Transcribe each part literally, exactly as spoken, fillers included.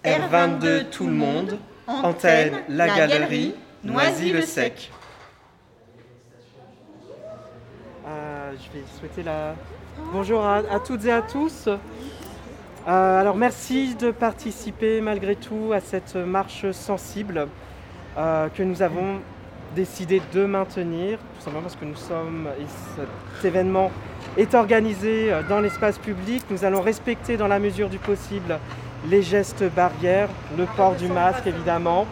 R vingt-deux tout le monde, antenne la galerie, Noisy-le-Sec. Euh, je vais souhaiter la... Bonjour à, à toutes et à tous. Euh, alors merci de participer malgré tout à cette marche sensible euh, que nous avons décidé de maintenir, tout simplement parce que nous sommes, et cet événement est organisé dans l'espace public. Nous allons respecter dans la mesure du possible les gestes barrières, le port du masque évidemment.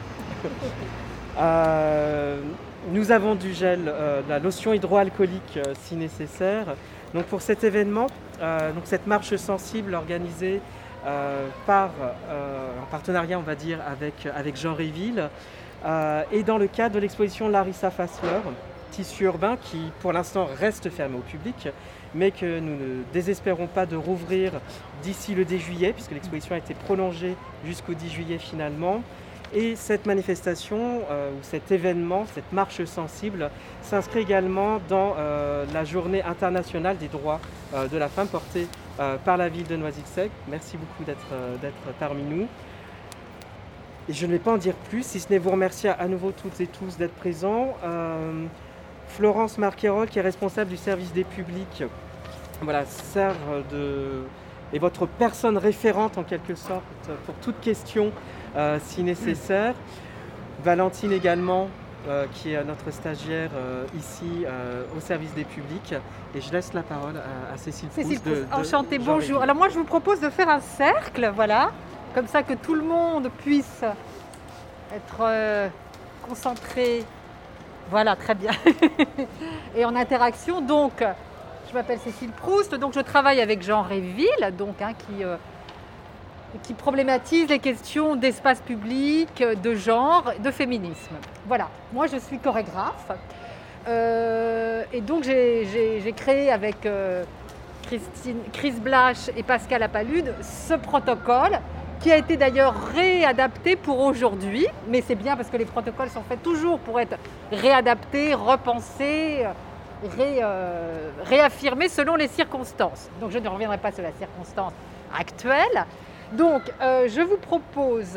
Euh, nous avons du gel, euh, de la lotion hydroalcoolique euh, si nécessaire. Donc pour cet événement, euh, donc cette marche sensible organisée euh, par, euh, en partenariat on va dire avec, avec Jean Réville, euh, et dans le cadre de l'exposition Larissa Fassler, tissu urbain qui pour l'instant reste fermé au public, mais que nous ne désespérons pas de rouvrir d'ici le dix juillet, puisque l'exposition a été prolongée jusqu'au dix juillet finalement. Et cette manifestation, euh, ou cet événement, cette marche sensible, s'inscrit également dans euh, la journée internationale des droits euh, de la femme portée euh, par la ville de Noisy-le-Sec. Merci beaucoup d'être, euh, d'être parmi nous. Et je ne vais pas en dire plus, si ce n'est vous remercier à nouveau toutes et tous d'être présents. Euh, Florence Marquerol, qui est responsable du service des publics, voilà, sert de... est votre personne référente en quelque sorte pour toute question euh, si nécessaire. Valentine également, euh, qui est notre stagiaire euh, ici euh, au service des publics. Et je laisse la parole à, à Cécile Proust. Cécile Proust, de, de enchantée, Jean bonjour. Réville. Alors moi je vous propose de faire un cercle, voilà, comme ça que tout le monde puisse être euh, concentré. Voilà, très bien. Et en interaction, donc, je m'appelle Cécile Proust, donc je travaille avec Jean Réville, donc, hein, qui, euh, qui problématise les questions d'espace public, de genre, de féminisme. Voilà, moi je suis chorégraphe, euh, et donc j'ai, j'ai, j'ai créé avec euh, Christine, Chris Blache et Pascal Apalude ce protocole, qui a été d'ailleurs réadapté pour aujourd'hui, mais c'est bien parce que les protocoles sont faits toujours pour être réadaptés, repensés, ré, euh, réaffirmés selon les circonstances. Donc je ne reviendrai pas sur la circonstance actuelle. Donc euh, je vous propose,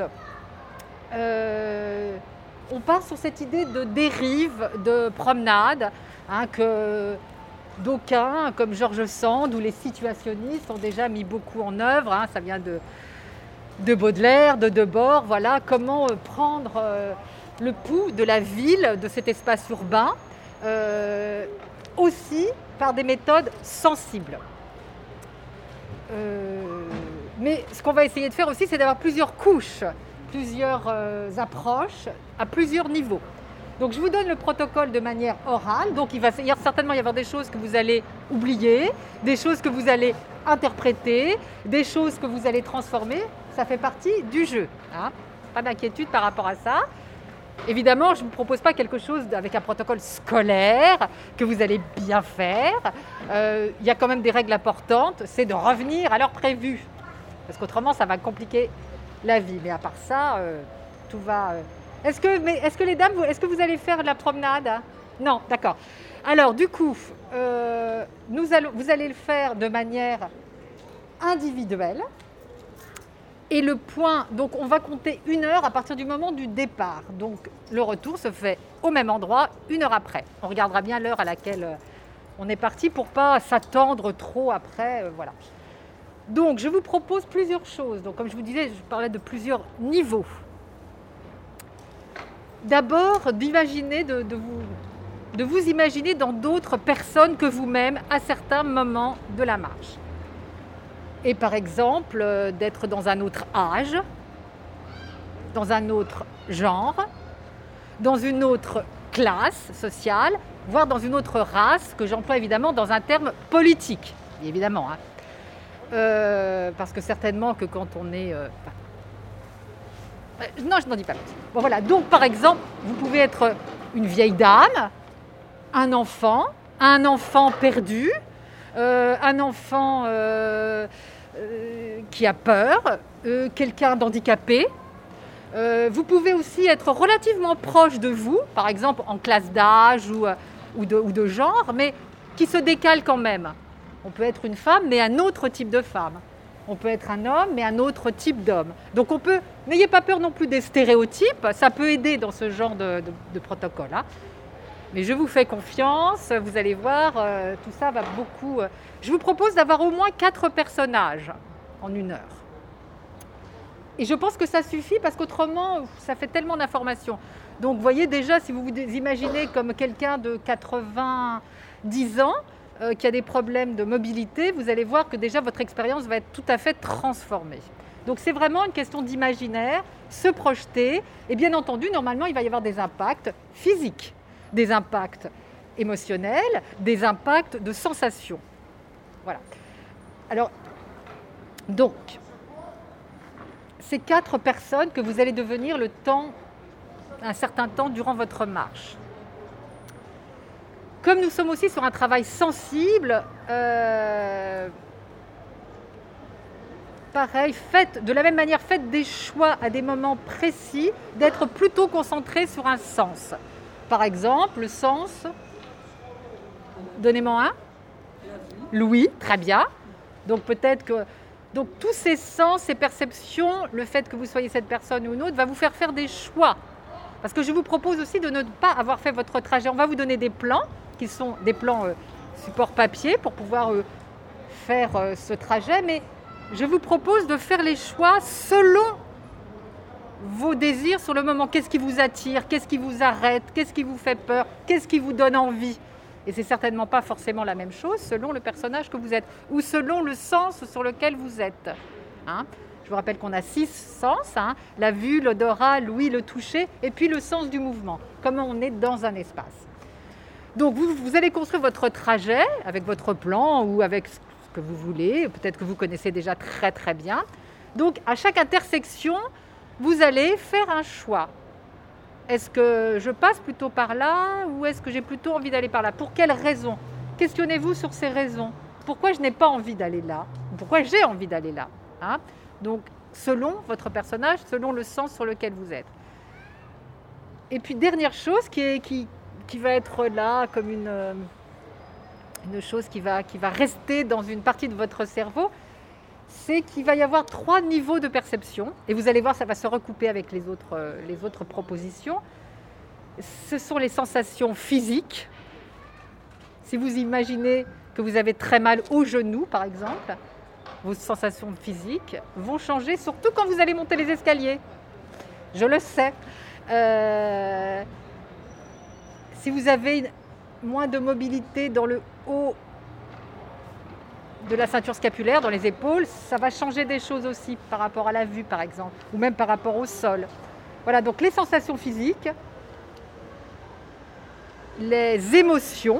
euh, on part sur cette idée de dérive, de promenade, hein, que d'aucuns, comme Georges Sand ou les situationnistes, ont déjà mis beaucoup en œuvre, hein, ça vient de... de Baudelaire, de Debord, voilà, comment euh, prendre euh, le pouls de la ville, de cet espace urbain, euh, aussi par des méthodes sensibles. Euh, mais ce qu'on va essayer de faire aussi, c'est d'avoir plusieurs couches, plusieurs euh, approches, à plusieurs niveaux. Donc je vous donne le protocole de manière orale, donc il va y avoir, certainement y avoir des choses que vous allez oublier, des choses que vous allez interpréter, des choses que vous allez transformer. Ça fait partie du jeu, hein. Pas d'inquiétude par rapport à ça. Évidemment, je ne vous propose pas quelque chose avec un protocole scolaire que vous allez bien faire. Euh, il y a quand même des règles importantes, c'est de revenir à l'heure prévue, parce qu'autrement ça va compliquer la vie. Mais à part ça, euh, tout va... Euh... Est-ce que, mais est-ce que les dames, est-ce que vous allez faire de la promenade? Non, d'accord. Alors du coup, euh, nous allons, vous allez le faire de manière individuelle. Et le point, donc on va compter une heure à partir du moment du départ. Donc le retour se fait au même endroit, une heure après. On regardera bien l'heure à laquelle on est parti pour ne pas s'attendre trop après. Euh, voilà. Donc je vous propose plusieurs choses. Donc comme je vous disais, je parlais de plusieurs niveaux. D'abord, d'imaginer, de, de, vous, de vous imaginer dans d'autres personnes que vous-même à certains moments de la marche. Et par exemple, euh, d'être dans un autre âge, dans un autre genre, dans une autre classe sociale, voire dans une autre race, que j'emploie évidemment dans un terme politique, évidemment. Hein. Euh, parce que certainement que quand on est... Euh, non, je n'en dis pas plus. Bon voilà, donc par exemple, vous pouvez être une vieille dame, un enfant, un enfant perdu, euh, un enfant euh, euh, qui a peur, euh, quelqu'un d'handicapé. Euh, vous pouvez aussi être relativement proche de vous, par exemple en classe d'âge ou, ou, de, ou de genre, mais qui se décale quand même. On peut être une femme, mais un autre type de femme. On peut être un homme, mais un autre type d'homme. Donc on peut, n'ayez pas peur non plus des stéréotypes, ça peut aider dans ce genre de, de, de protocole. Hein. Mais je vous fais confiance, vous allez voir, euh, tout ça va beaucoup... Euh... Je vous propose d'avoir au moins quatre personnages en une heure. Et je pense que ça suffit parce qu'autrement, ça fait tellement d'informations. Donc vous voyez déjà, si vous vous imaginez comme quelqu'un de quatre-vingt-dix ans, Euh, qui a des problèmes de mobilité, vous allez voir que déjà votre expérience va être tout à fait transformée. Donc c'est vraiment une question d'imaginaire, se projeter, et bien entendu, normalement, il va y avoir des impacts physiques, des impacts émotionnels, des impacts de sensations. Voilà. Alors, donc, ces quatre personnes que vous allez devenir le temps, un certain temps durant votre marche. Comme nous sommes aussi sur un travail sensible, euh, pareil, faites, de la même manière, faites des choix à des moments précis, d'être plutôt concentré sur un sens. Par exemple, le sens, donnez-moi un. L'ouïe, très bien. Donc peut-être que donc, tous ces sens, ces perceptions, le fait que vous soyez cette personne ou une autre, va vous faire faire des choix. Parce que je vous propose aussi de ne pas avoir fait votre trajet. On va vous donner des plans, qui sont des plans euh, support papier pour pouvoir euh, faire euh, ce trajet, mais je vous propose de faire les choix selon vos désirs sur le moment. Qu'est-ce qui vous attire? Qu'est-ce qui vous arrête? Qu'est-ce qui vous fait peur? Qu'est-ce qui vous donne envie? Et c'est certainement pas forcément la même chose selon le personnage que vous êtes ou selon le sens sur lequel vous êtes. Hein? Je vous rappelle qu'on a six sens, hein, la vue, l'odorat, l'ouïe, le toucher, et puis le sens du mouvement, comment on est dans un espace. Donc vous, vous allez construire votre trajet avec votre plan ou avec ce que vous voulez, peut-être que vous connaissez déjà très très bien. Donc à chaque intersection, vous allez faire un choix. Est-ce que je passe plutôt par là ou est-ce que j'ai plutôt envie d'aller par là? Pour quelles raisons? Questionnez-vous sur ces raisons. Pourquoi je n'ai pas envie d'aller là? Pourquoi j'ai envie d'aller là? Hein? Donc selon votre personnage, selon le sens sur lequel vous êtes. Et puis dernière chose qui est... Qui, qui va être là comme une, une chose qui va, qui va rester dans une partie de votre cerveau, c'est qu'il va y avoir trois niveaux de perception. Et vous allez voir, ça va se recouper avec les autres, les autres propositions. Ce sont les sensations physiques. Si vous imaginez que vous avez très mal au genou, par exemple, vos sensations physiques vont changer, surtout quand vous allez monter les escaliers. Je le sais. Euh... Si vous avez moins de mobilité dans le haut de la ceinture scapulaire, dans les épaules, ça va changer des choses aussi par rapport à la vue, par exemple, ou même par rapport au sol. Voilà, donc les sensations physiques, les émotions,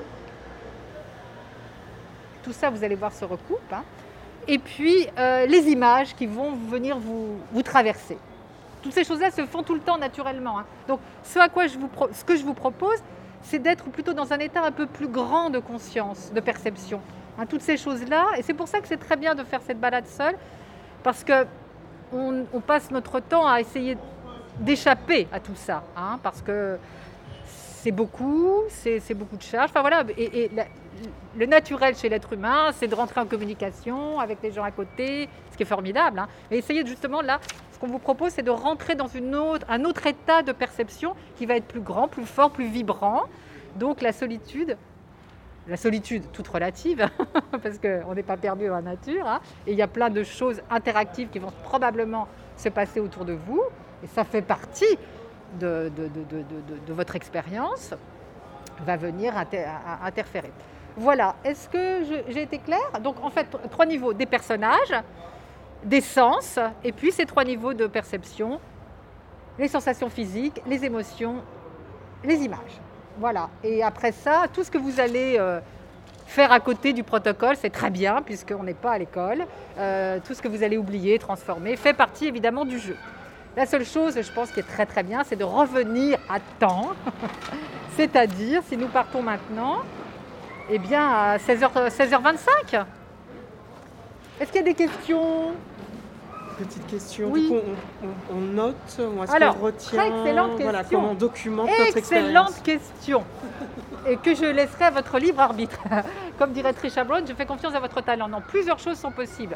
tout ça, vous allez voir, se recoupe, hein, et puis euh, les images qui vont venir vous, vous traverser. Toutes ces choses-là se font tout le temps naturellement. Hein. Donc, ce, à quoi je vous pro- ce que je vous propose, c'est d'être plutôt dans un état un peu plus grand de conscience, de perception. Hein, toutes ces choses-là, et c'est pour ça que c'est très bien de faire cette balade seule, parce qu'on on passe notre temps à essayer d'échapper à tout ça, hein, parce que c'est beaucoup, c'est, c'est beaucoup de charges. Enfin voilà, et, et la, le naturel chez l'être humain, c'est de rentrer en communication avec les gens à côté, ce qui est formidable. Hein. Et essayez justement là, ce qu'on vous propose, c'est de rentrer dans une autre, un autre état de perception qui va être plus grand, plus fort, plus vibrant. Donc la solitude, la solitude toute relative, parce qu'on n'est pas perdu dans la nature, hein, et il y a plein de choses interactives qui vont probablement se passer autour de vous, et ça fait partie de, de, de, de, de, de votre expérience, va venir inter, interférer. Voilà, est-ce que je, j'ai été claire? Donc en fait, trois niveaux, des personnages, des sens, et puis ces trois niveaux de perception, les sensations physiques, les émotions, les images. Voilà, et après ça, tout ce que vous allez euh, faire à côté du protocole, c'est très bien, puisqu'on n'est pas à l'école. Euh, tout ce que vous allez oublier, transformer, fait partie évidemment du jeu. La seule chose, je pense, qui est très très bien, c'est de revenir à temps. C'est-à-dire, si nous partons maintenant, eh bien à seize heures vingt-cinq. Est-ce qu'il y a des questions? Petite question. Oui. Du coup, on, on, on note, ou est-ce Alors, qu'on retient? très excellente question. Voilà, comment on documente notre expérience? Excellente question. Et que je laisserai à votre libre arbitre. Comme dirait Trisha Brown, je fais confiance à votre talent. Non, plusieurs choses sont possibles.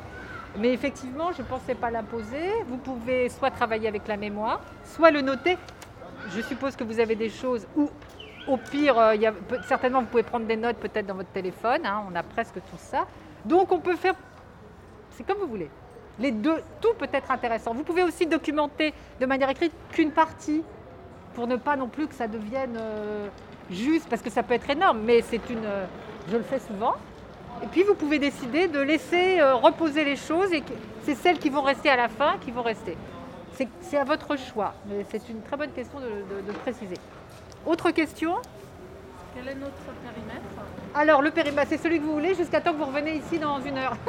Mais effectivement, je ne pensais pas l'imposer. Vous pouvez soit travailler avec la mémoire, soit le noter. Je suppose que vous avez des choses où, au pire, euh, il y a, peut- certainement, vous pouvez prendre des notes peut-être dans votre téléphone. Hein, on a presque tout ça. Donc, on peut faire... C'est comme vous voulez. Les deux, tout peut être intéressant. Vous pouvez aussi documenter de manière écrite qu'une partie pour ne pas non plus que ça devienne euh, juste, parce que ça peut être énorme, mais c'est une... euh, je le fais souvent. Et puis vous pouvez décider de laisser euh, reposer les choses et que c'est celles qui vont rester à la fin qui vont rester. C'est, c'est à votre choix, mais c'est une très bonne question de, de- de préciser. Autre question? Quel est notre périmètre? Alors le périmètre, c'est celui que vous voulez jusqu'à temps que vous revenez ici dans une heure.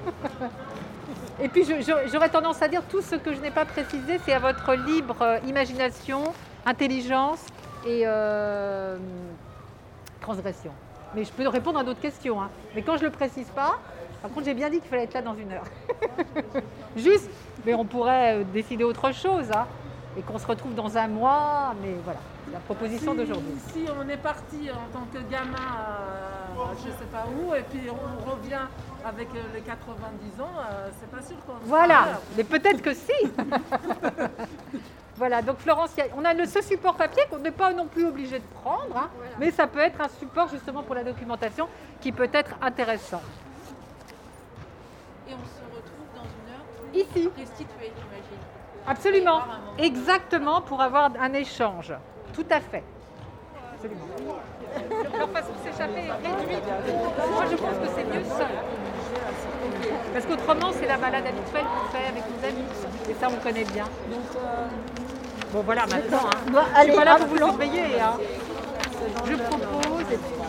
Et puis je- je- j'aurais tendance à dire tout ce que je n'ai pas précisé, c'est à votre libre euh, imagination, intelligence et euh, transgression. Mais je peux répondre à d'autres questions. Hein. Mais quand je ne le précise pas, par contre j'ai bien dit qu'il fallait être là dans une heure. Juste, mais on pourrait euh, décider autre chose. Hein, et qu'on se retrouve dans un mois, mais voilà, la proposition Si- d'aujourd'hui. Si on est parti en tant que gamin, euh, je ne sais pas où, et puis on revient avec euh, les quatre-vingt-dix ans, euh, c'est pas sûr qu'on sera à Voilà, l'heure. mais peut-être que si. Voilà, donc Florence, il y a- on a le, ce support papier qu'on n'est pas non plus obligé de prendre, hein, mais ça peut être un support justement pour la documentation qui peut être intéressant. Et on se retrouve dans une heure Ici, restituée, j'imagine. absolument, Pour avoir un moment. exactement, pour avoir un échange. Tout à fait. Absolument. Leur façon de s'échapper est réduite. Moi, je pense que c'est mieux seul. Parce qu'autrement, c'est la balade habituelle qu'on fait avec nos amis. Et ça, on connaît bien. Donc, euh, bon, voilà, maintenant. Hein. Bon, Je allez, suis pas là un pour vous plan. surveiller. Hein. Je propose. Et puis...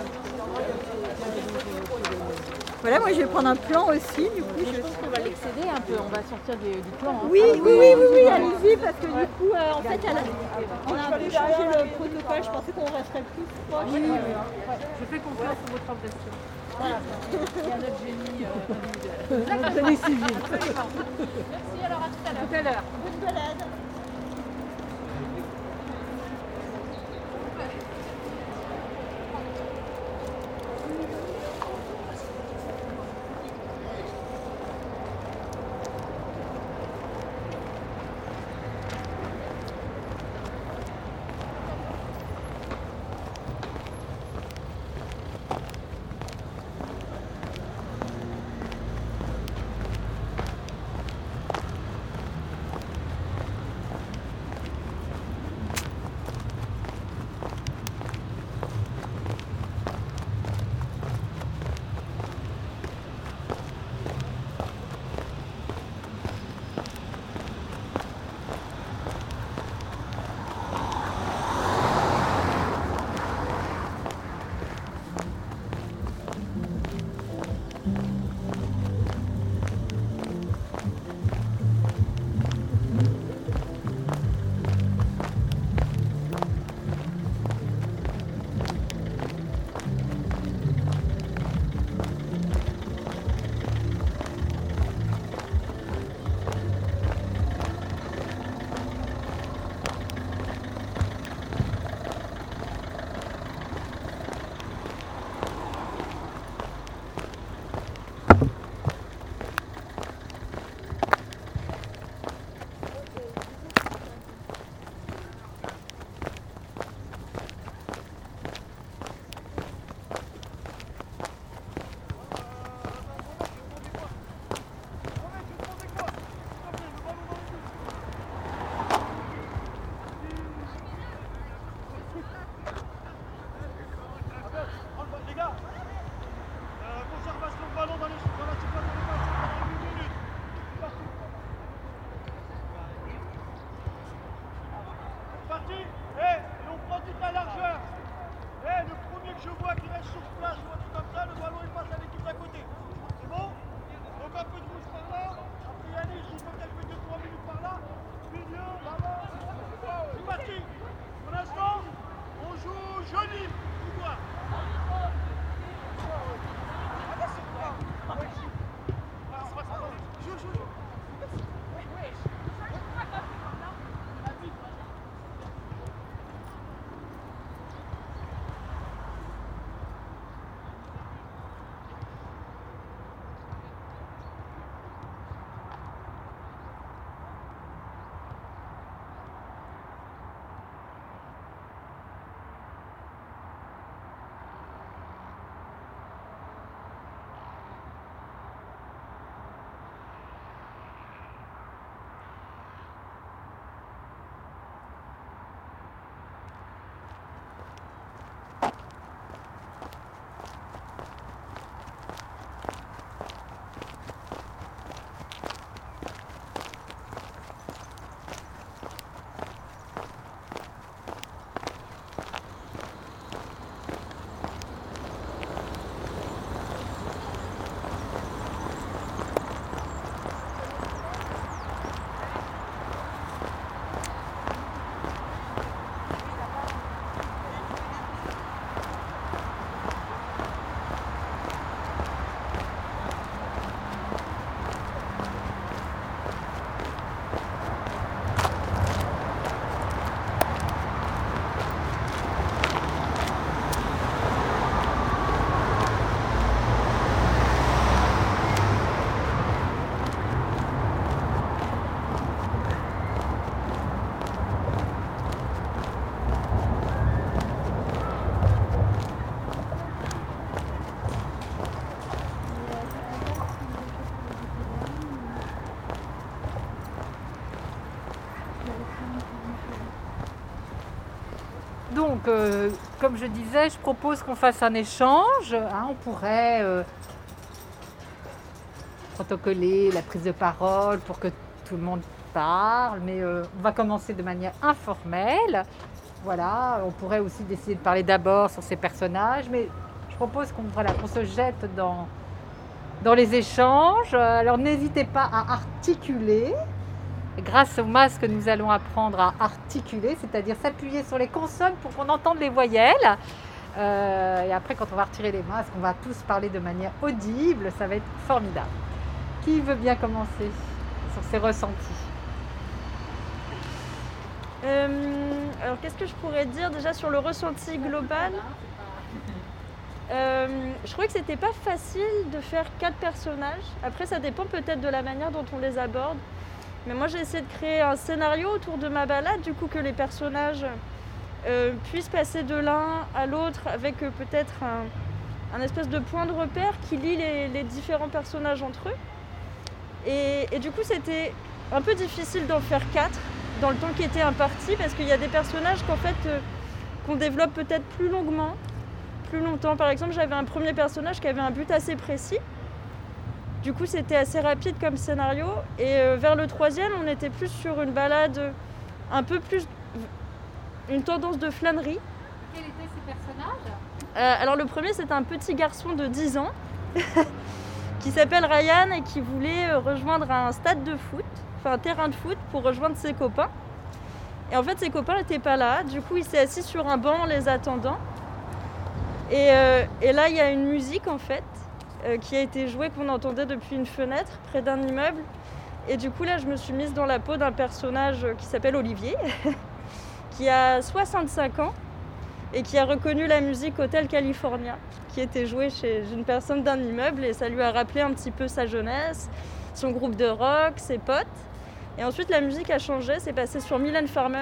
Voilà, moi je vais prendre un plan aussi, du coup. Je... On va l'excéder un peu, on va sortir du, du plan. hein. Oui, oui, oui, oui, oui, allez-y, parce que du coup, euh, en fait, elle a- on a un peu changé le protocole. Je pensais qu'on resterait plus proche. Oui, oui, oui. Je fais confiance en votre impression. Il y a notre génie. euh, Génie civil. Merci, alors à tout à l'heure. Tout à l'heure. Bonne balade. donc euh, comme je disais, je propose qu'on fasse un échange. Hein, on pourrait euh, protocoler la prise de parole pour que tout le monde parle, mais euh, on va commencer de manière informelle. Voilà, on pourrait aussi décider de parler d'abord sur ces personnages, mais je propose qu'on voilà, qu'on se jette dans, dans les échanges. Alors n'hésitez pas à articuler. Grâce au masque, nous allons apprendre à articuler, c'est-à-dire s'appuyer sur les consonnes pour qu'on entende les voyelles. Euh, et après, quand on va retirer les masques, on va tous parler de manière audible. Ça va être formidable. Qui veut bien commencer sur ses ressentis? Euh, alors, qu'est-ce que je pourrais dire déjà sur le ressenti global? euh, Je trouvais que c'était pas facile de faire quatre personnages. Après, ça dépend peut-être de la manière dont on les aborde. Mais moi, j'ai essayé de créer un scénario autour de ma balade, du coup, que les personnages euh, puissent passer de l'un à l'autre avec euh, peut-être un, un espèce de point de repère qui lie les, les différents personnages entre eux. Et, et du coup, c'était un peu difficile d'en faire quatre dans le temps qui était imparti, parce qu'il y a des personnages qu'en fait, euh, qu'on développe peut-être plus longuement, plus longtemps. Par exemple, j'avais un premier personnage qui avait un but assez précis. Du coup, c'était assez rapide comme scénario. Et euh, vers le troisième, on était plus sur une balade un peu plus... une tendance de flânerie. Quels étaient ces personnages? euh, Alors le premier, c'était un petit garçon de dix ans qui s'appelle Ryan et qui voulait rejoindre un stade de foot, enfin un terrain de foot pour rejoindre ses copains. Et en fait, ses copains n'étaient pas là. Du coup, il s'est assis sur un banc en les attendant. Et, euh, et là, il y a une musique en fait. Euh, qui a été joué, qu'on entendait depuis une fenêtre près d'un immeuble. Et du coup, là, je me suis mise dans la peau d'un personnage qui s'appelle Olivier, qui a soixante-cinq ans et qui a reconnu la musique Hotel California, qui était jouée chez une personne d'un immeuble, et ça lui a rappelé un petit peu sa jeunesse, son groupe de rock, ses potes. Et ensuite, la musique a changé, c'est passé sur Mylène Farmer,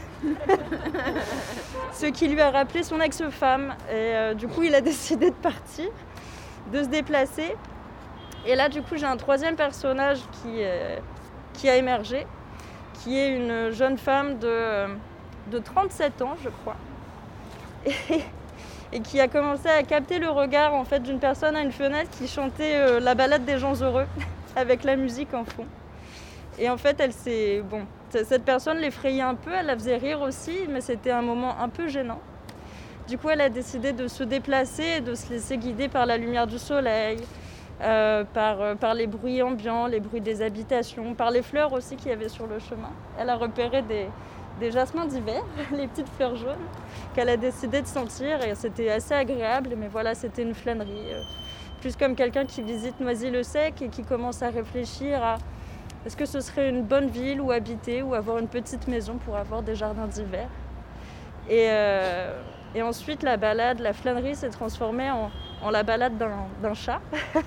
ce qui lui a rappelé son ex-femme. Et euh, du coup, il a décidé de partir, de se déplacer. Et là, du coup, j'ai un troisième personnage qui, euh, qui a émergé, qui est une jeune femme de, de trente-sept ans, je crois, et, et qui a commencé à capter le regard en fait, d'une personne à une fenêtre qui chantait euh, la balade des gens heureux, avec la musique en fond. Et en fait, elle s'est... Bon, cette personne l'effrayait un peu, elle la faisait rire aussi, mais c'était un moment un peu gênant. Du coup, elle a décidé de se déplacer et de se laisser guider par la lumière du soleil, euh, par, euh, par les bruits ambiants, les bruits des habitations, par les fleurs aussi qu'il y avait sur le chemin. Elle a repéré des, des jasmins d'hiver, les petites fleurs jaunes, qu'elle a décidé de sentir, et c'était assez agréable. Mais voilà, c'était une flânerie, euh, plus comme quelqu'un qui visite Noisy-le-Sec et qui commence à réfléchir à est-ce que ce serait une bonne ville où habiter, ou avoir une petite maison pour avoir des jardins d'hiver. Et... Euh, Et ensuite, la balade, la flânerie s'est transformée en, en la balade d'un, d'un chat.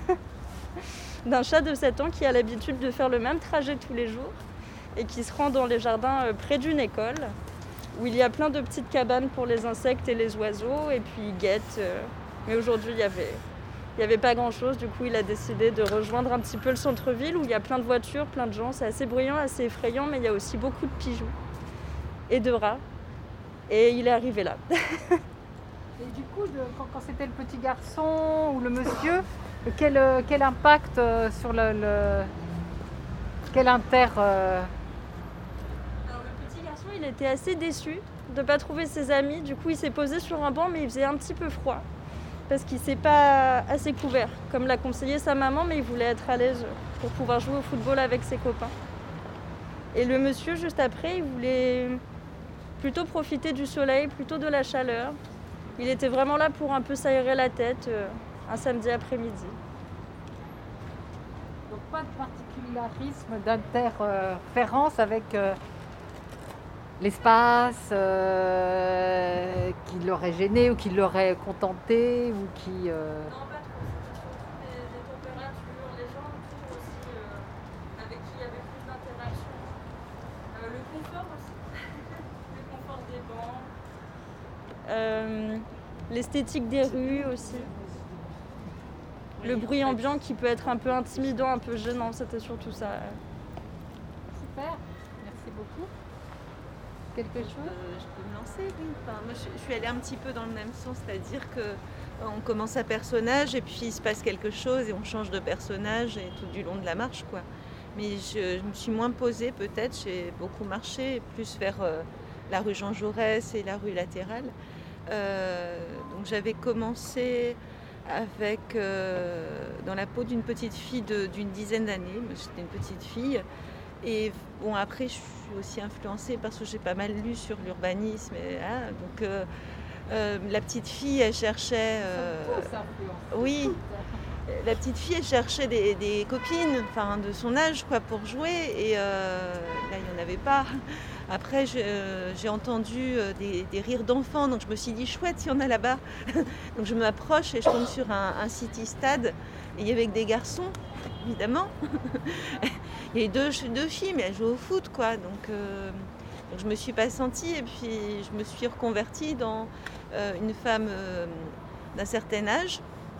d'un chat de sept ans qui a l'habitude de faire le même trajet tous les jours et qui se rend dans les jardins près d'une école où il y a plein de petites cabanes pour les insectes et les oiseaux, et puis il guette. Mais aujourd'hui, il n'y avait, il y avait pas grand-chose. Du coup, il a décidé de rejoindre un petit peu le centre-ville où il y a plein de voitures, plein de gens. C'est assez bruyant, assez effrayant, mais il y a aussi beaucoup de pigeons et de rats. Et il est arrivé là. Et du coup, de, quand, quand c'était le petit garçon ou le monsieur, quel, quel impact euh, sur le, le... Quel inter... Euh... Alors, le petit garçon, il était assez déçu de ne pas trouver ses amis. Du coup, il s'est posé sur un banc, mais il faisait un petit peu froid. Parce qu'il ne s'est pas assez couvert, comme l'a conseillé sa maman, mais il voulait être à l'aise pour pouvoir jouer au football avec ses copains. Et le monsieur, juste après, il voulait... plutôt profiter du soleil, plutôt de la chaleur. Il était vraiment là pour un peu s'aérer la tête euh, un samedi après-midi. Donc pas de particularisme d'interférence avec euh, l'espace euh, qui l'aurait gêné ou qui l'aurait contenté ou qui... Euh... Non, pas trop. Les, les températures, les gens autour aussi euh, avec qui il y avait plus d'interaction. Euh, le confort aussi. Des bancs, euh, l'esthétique des rues aussi, le bruit ambiant qui peut être un peu intimidant, un peu gênant, c'était surtout ça. Super, merci beaucoup. quelque chose? Euh, je peux me lancer, oui. Enfin, moi, je, je suis allée un petit peu dans le même sens, c'est-à-dire que euh, on commence à personnage et puis il se passe quelque chose et on change de personnage et tout du long de la marche, quoi. Mais je, je me suis moins posée peut-être, j'ai beaucoup marché, plus vers euh, la rue Jean Jaurès et la rue latérale. Euh, donc j'avais commencé avec euh, dans la peau d'une petite fille de, d'une dizaine d'années, j'étais une petite fille. Et bon, après, je suis aussi influencée parce que j'ai pas mal lu sur l'urbanisme. Et, hein, donc, euh, euh, la petite fille, elle cherchait. Euh, oui, la petite fille, elle cherchait des, des copines, enfin, de son âge, quoi, pour jouer. Et euh, là, il n'y en avait pas. Après, je, euh, j'ai entendu euh, des, des rires d'enfants, donc je me suis dit chouette, il y en a là-bas. Donc je m'approche et je tombe sur un, un city stade. Et il y avait que des garçons, évidemment. Il y a eu deux, deux filles, mais elles jouent au foot, quoi. Donc, euh, donc je me suis pas sentie et puis je me suis reconvertie dans euh, une femme euh, d'un certain âge,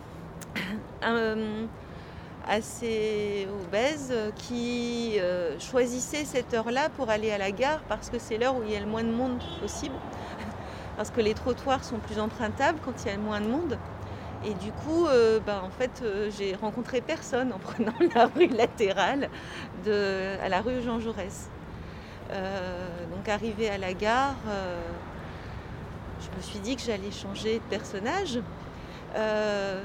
euh, assez obèse, qui euh, choisissait cette heure-là pour aller à la gare parce que c'est l'heure où il y a le moins de monde possible. Parce que les trottoirs sont plus empruntables quand il y a le moins de monde. Et du coup, euh, bah, en fait, euh, j'ai rencontré personne en prenant la rue latérale de, à la rue Jean Jaurès. Euh, donc, arrivée à la gare, euh, je me suis dit que j'allais changer de personnage. Euh,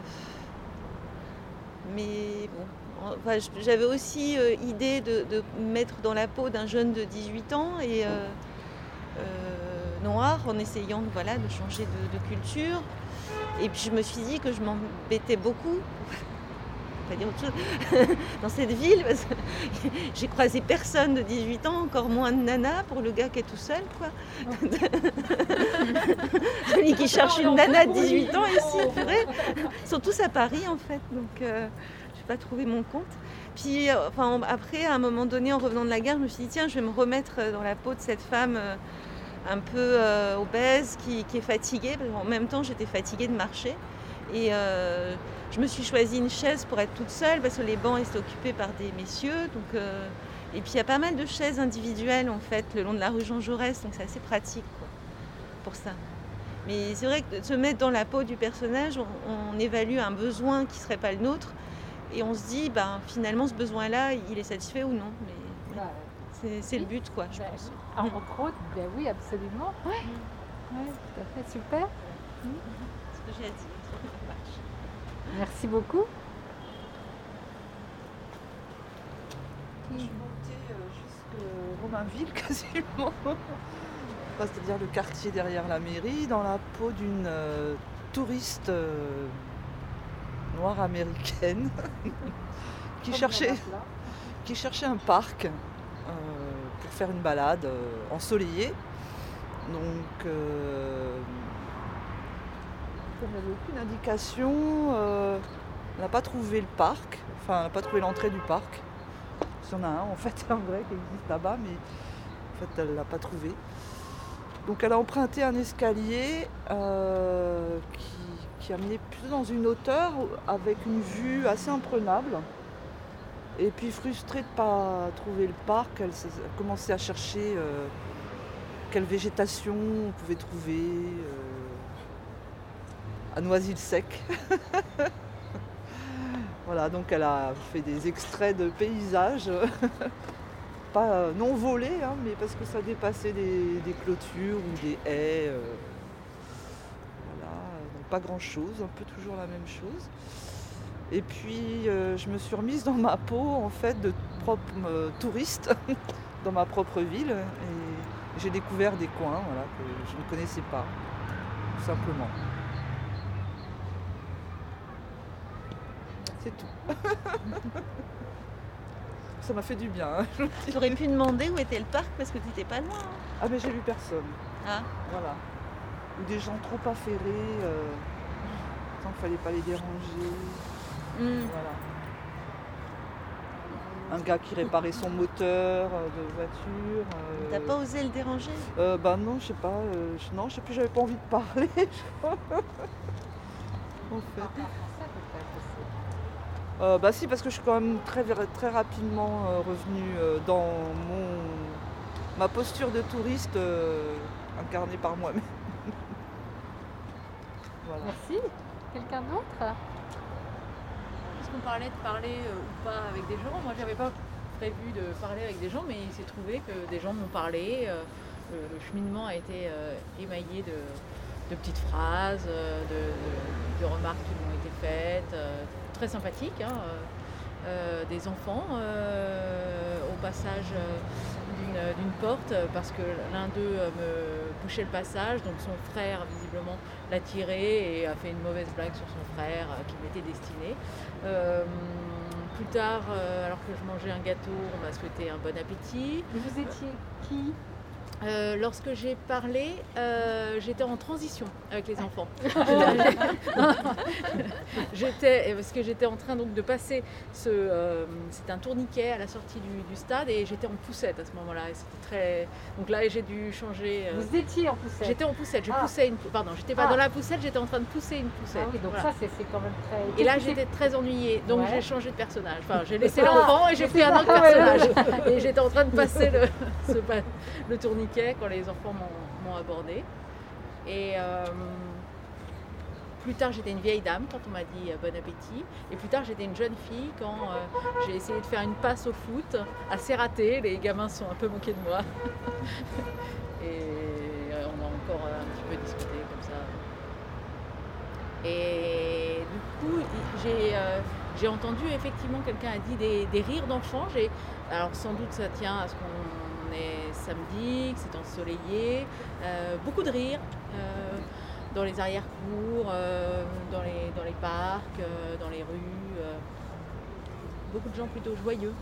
mais bon, enfin, j'avais aussi euh, idée de, de me mettre dans la peau d'un jeune de dix-huit ans et euh, euh, noir, en essayant voilà, de changer de, de culture. Et puis je me suis dit que je m'embêtais beaucoup, pas dire autre chose, dans cette ville, parce que j'ai croisé personne de dix-huit ans, encore moins de nana pour le gars qui est tout seul, quoi. Celui qui cherche une nana de dix-huit ans ici, purée. Ils sont tous à Paris en fait, donc euh, je n'ai pas trouvé mon compte. Puis enfin, après, à un moment donné, en revenant de la gare, je me suis dit tiens, je vais me remettre dans la peau de cette femme euh, un peu euh, obèse, qui, qui est fatiguée. En même temps, j'étais fatiguée de marcher. Et euh, je me suis choisi une chaise pour être toute seule, parce que les bancs étaient occupés par des messieurs. Donc, euh, et puis, il y a pas mal de chaises individuelles, en fait, le long de la rue Jean Jaurès. Donc, c'est assez pratique, quoi, pour ça. Mais c'est vrai que de se mettre dans la peau du personnage, on, on évalue un besoin qui ne serait pas le nôtre. Et on se dit, ben, finalement, ce besoin-là, il est satisfait ou non. Mais, Bah, c'est, c'est le but, quoi, je bah, pense. entre autres, ben oui, absolument. Ouais. Ouais, tout à fait, super. Ce que j'ai à dire. Merci beaucoup. Je suis montée euh, jusqu'à Romainville quasiment, enfin, c'est-à-dire le quartier derrière la mairie, dans la peau d'une euh, touriste euh, noire américaine qui, cherchait, qui cherchait un parc euh, pour faire une balade euh, ensoleillée. Donc, euh, comme il n'y avait aucune indication, euh, on n'a pas trouvé le parc, enfin, on n'a pas trouvé l'entrée du parc. Il y en a un en fait, un vrai qui existe là-bas, mais en fait, elle ne l'a pas trouvé. Donc, elle a emprunté un escalier euh, qui, qui a mené plutôt dans une hauteur avec une vue assez imprenable. Et puis, frustrée de ne pas trouver le parc, elle a commencé à chercher euh, quelle végétation on pouvait trouver. Euh, à Noisy-le-Sec. Voilà, donc elle a fait des extraits de paysages, pas euh, non volés, hein, mais parce que ça dépassait des, des clôtures ou des haies. Euh, voilà, donc pas grand-chose, un peu toujours la même chose. Et puis euh, je me suis remise dans ma peau en fait de propre euh, touriste dans ma propre ville et j'ai découvert des coins voilà, que je ne connaissais pas, tout simplement. C'est tout. Ça m'a fait du bien. Hein, tu aurais pu demander où était le parc parce que tu n'étais pas loin. Hein. Ah mais j'ai vu personne. Ah. Voilà. Ou des gens trop affairés, euh, tant qu'il ne fallait pas les déranger. Mm. Voilà. Un gars qui réparait son moteur euh, de voiture. Euh, T'as pas osé le déranger euh, Bah non, je sais pas. Euh, je, non, je sais plus, j'avais pas envie de parler. En fait. Euh, bah si, parce que je suis quand même très, très rapidement euh, revenue euh, dans mon, ma posture de touriste euh, incarnée par moi-même. Voilà. Merci. Quelqu'un d'autre? Parce qu'on parlait de parler euh, ou pas avec des gens, moi j'avais pas prévu de parler avec des gens, mais il s'est trouvé que des gens m'ont parlé. Euh, le, le cheminement a été euh, émaillé de, de petites phrases, euh, de, de, de remarques qui m'ont été faites, euh, très sympathiques. Hein, euh, des enfants euh, au passage d'une, d'une porte parce que l'un d'eux me bouchait le passage, donc son frère visiblement l'a tiré et a fait une mauvaise blague sur son frère euh, qui m'était destiné. Euh, plus tard, euh, alors que je mangeais un gâteau, on m'a souhaité un bon appétit. Mais vous étiez qui? Euh, lorsque j'ai parlé, euh, j'étais en transition avec les enfants. j'étais, parce que j'étais en train donc de passer ce, euh, c'est un tourniquet à la sortie du, du stade et j'étais en poussette à ce moment-là. Et c'était très, donc là j'ai dû changer. Euh... Vous étiez en poussette. J'étais en poussette. Je ah. poussais une, pardon, j'étais pas ah. dans la poussette, j'étais en train de pousser une poussette. Ah oui, donc voilà. ça c'est, c'est quand même très. Et là j'étais très ennuyée, donc ouais. j'ai changé de personnage. Enfin, j'ai laissé l'enfant et j'ai pris un autre personnage. Et j'étais en train de passer le, ce, le tourniquet quand les enfants m'ont, m'ont abordé. Et euh, plus tard, j'étais une vieille dame quand on m'a dit euh, bon appétit. Et plus tard, j'étais une jeune fille quand euh, j'ai essayé de faire une passe au foot, assez ratée. Les gamins se sont un peu moqués de moi. Et euh, on a encore un petit peu discuté comme ça. Et du coup, j'ai, euh, j'ai entendu effectivement, quelqu'un a dit des, des rires d'enfants. J'ai, alors sans doute ça tient à ce qu'on On est samedi, que c'est ensoleillé, euh, beaucoup de rires euh, dans les arrière-cours, euh, dans, les, dans les parcs, euh, dans les rues. Euh, beaucoup de gens plutôt joyeux.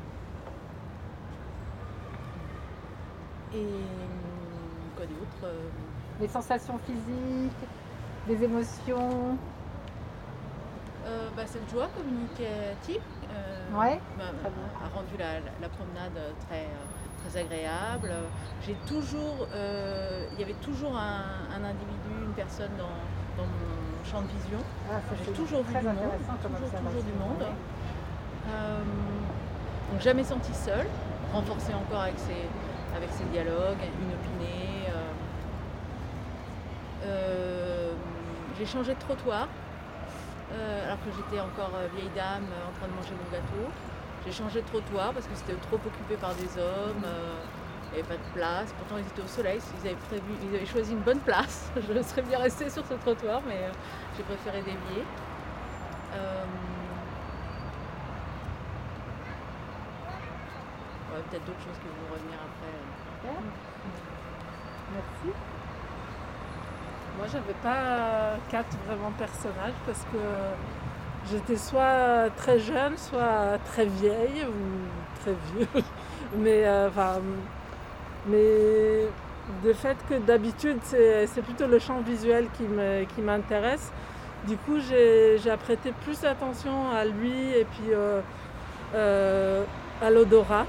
Et quoi d'autre euh... Les sensations physiques, les émotions euh, bah, cette joie communicative euh, ouais, bah, a rendu la, la, la promenade très... Euh, très agréable. J'ai toujours, euh, il y avait toujours un, un individu, une personne dans, dans mon champ de vision. Ah, ça, j'ai toujours vu du monde, toujours, toujours du monde. Euh, donc jamais senti seule, renforcée encore avec ses, avec ses dialogues, inopinés. Euh, euh, j'ai changé de trottoir, euh, alors que j'étais encore vieille dame en train de manger mon gâteau. J'ai changé de trottoir parce que c'était trop occupé par des hommes, euh, il n'y avait pas de place. Pourtant, ils étaient au soleil, ils avaient, prévu, ils avaient choisi une bonne place. Je serais bien restée sur ce trottoir, mais euh, j'ai préféré dévier. Euh... Ouais, peut-être d'autres choses qui vont revenir après. Merci. Moi, j'avais pas quatre vraiment personnages parce que j'étais soit très jeune, soit très vieille ou très vieux. Mais, euh, enfin, mais de fait que d'habitude, c'est, c'est plutôt le champ visuel qui, me, qui m'intéresse. Du coup, j'ai, j'ai prêté plus attention à lui et puis euh, euh, à l'odorat.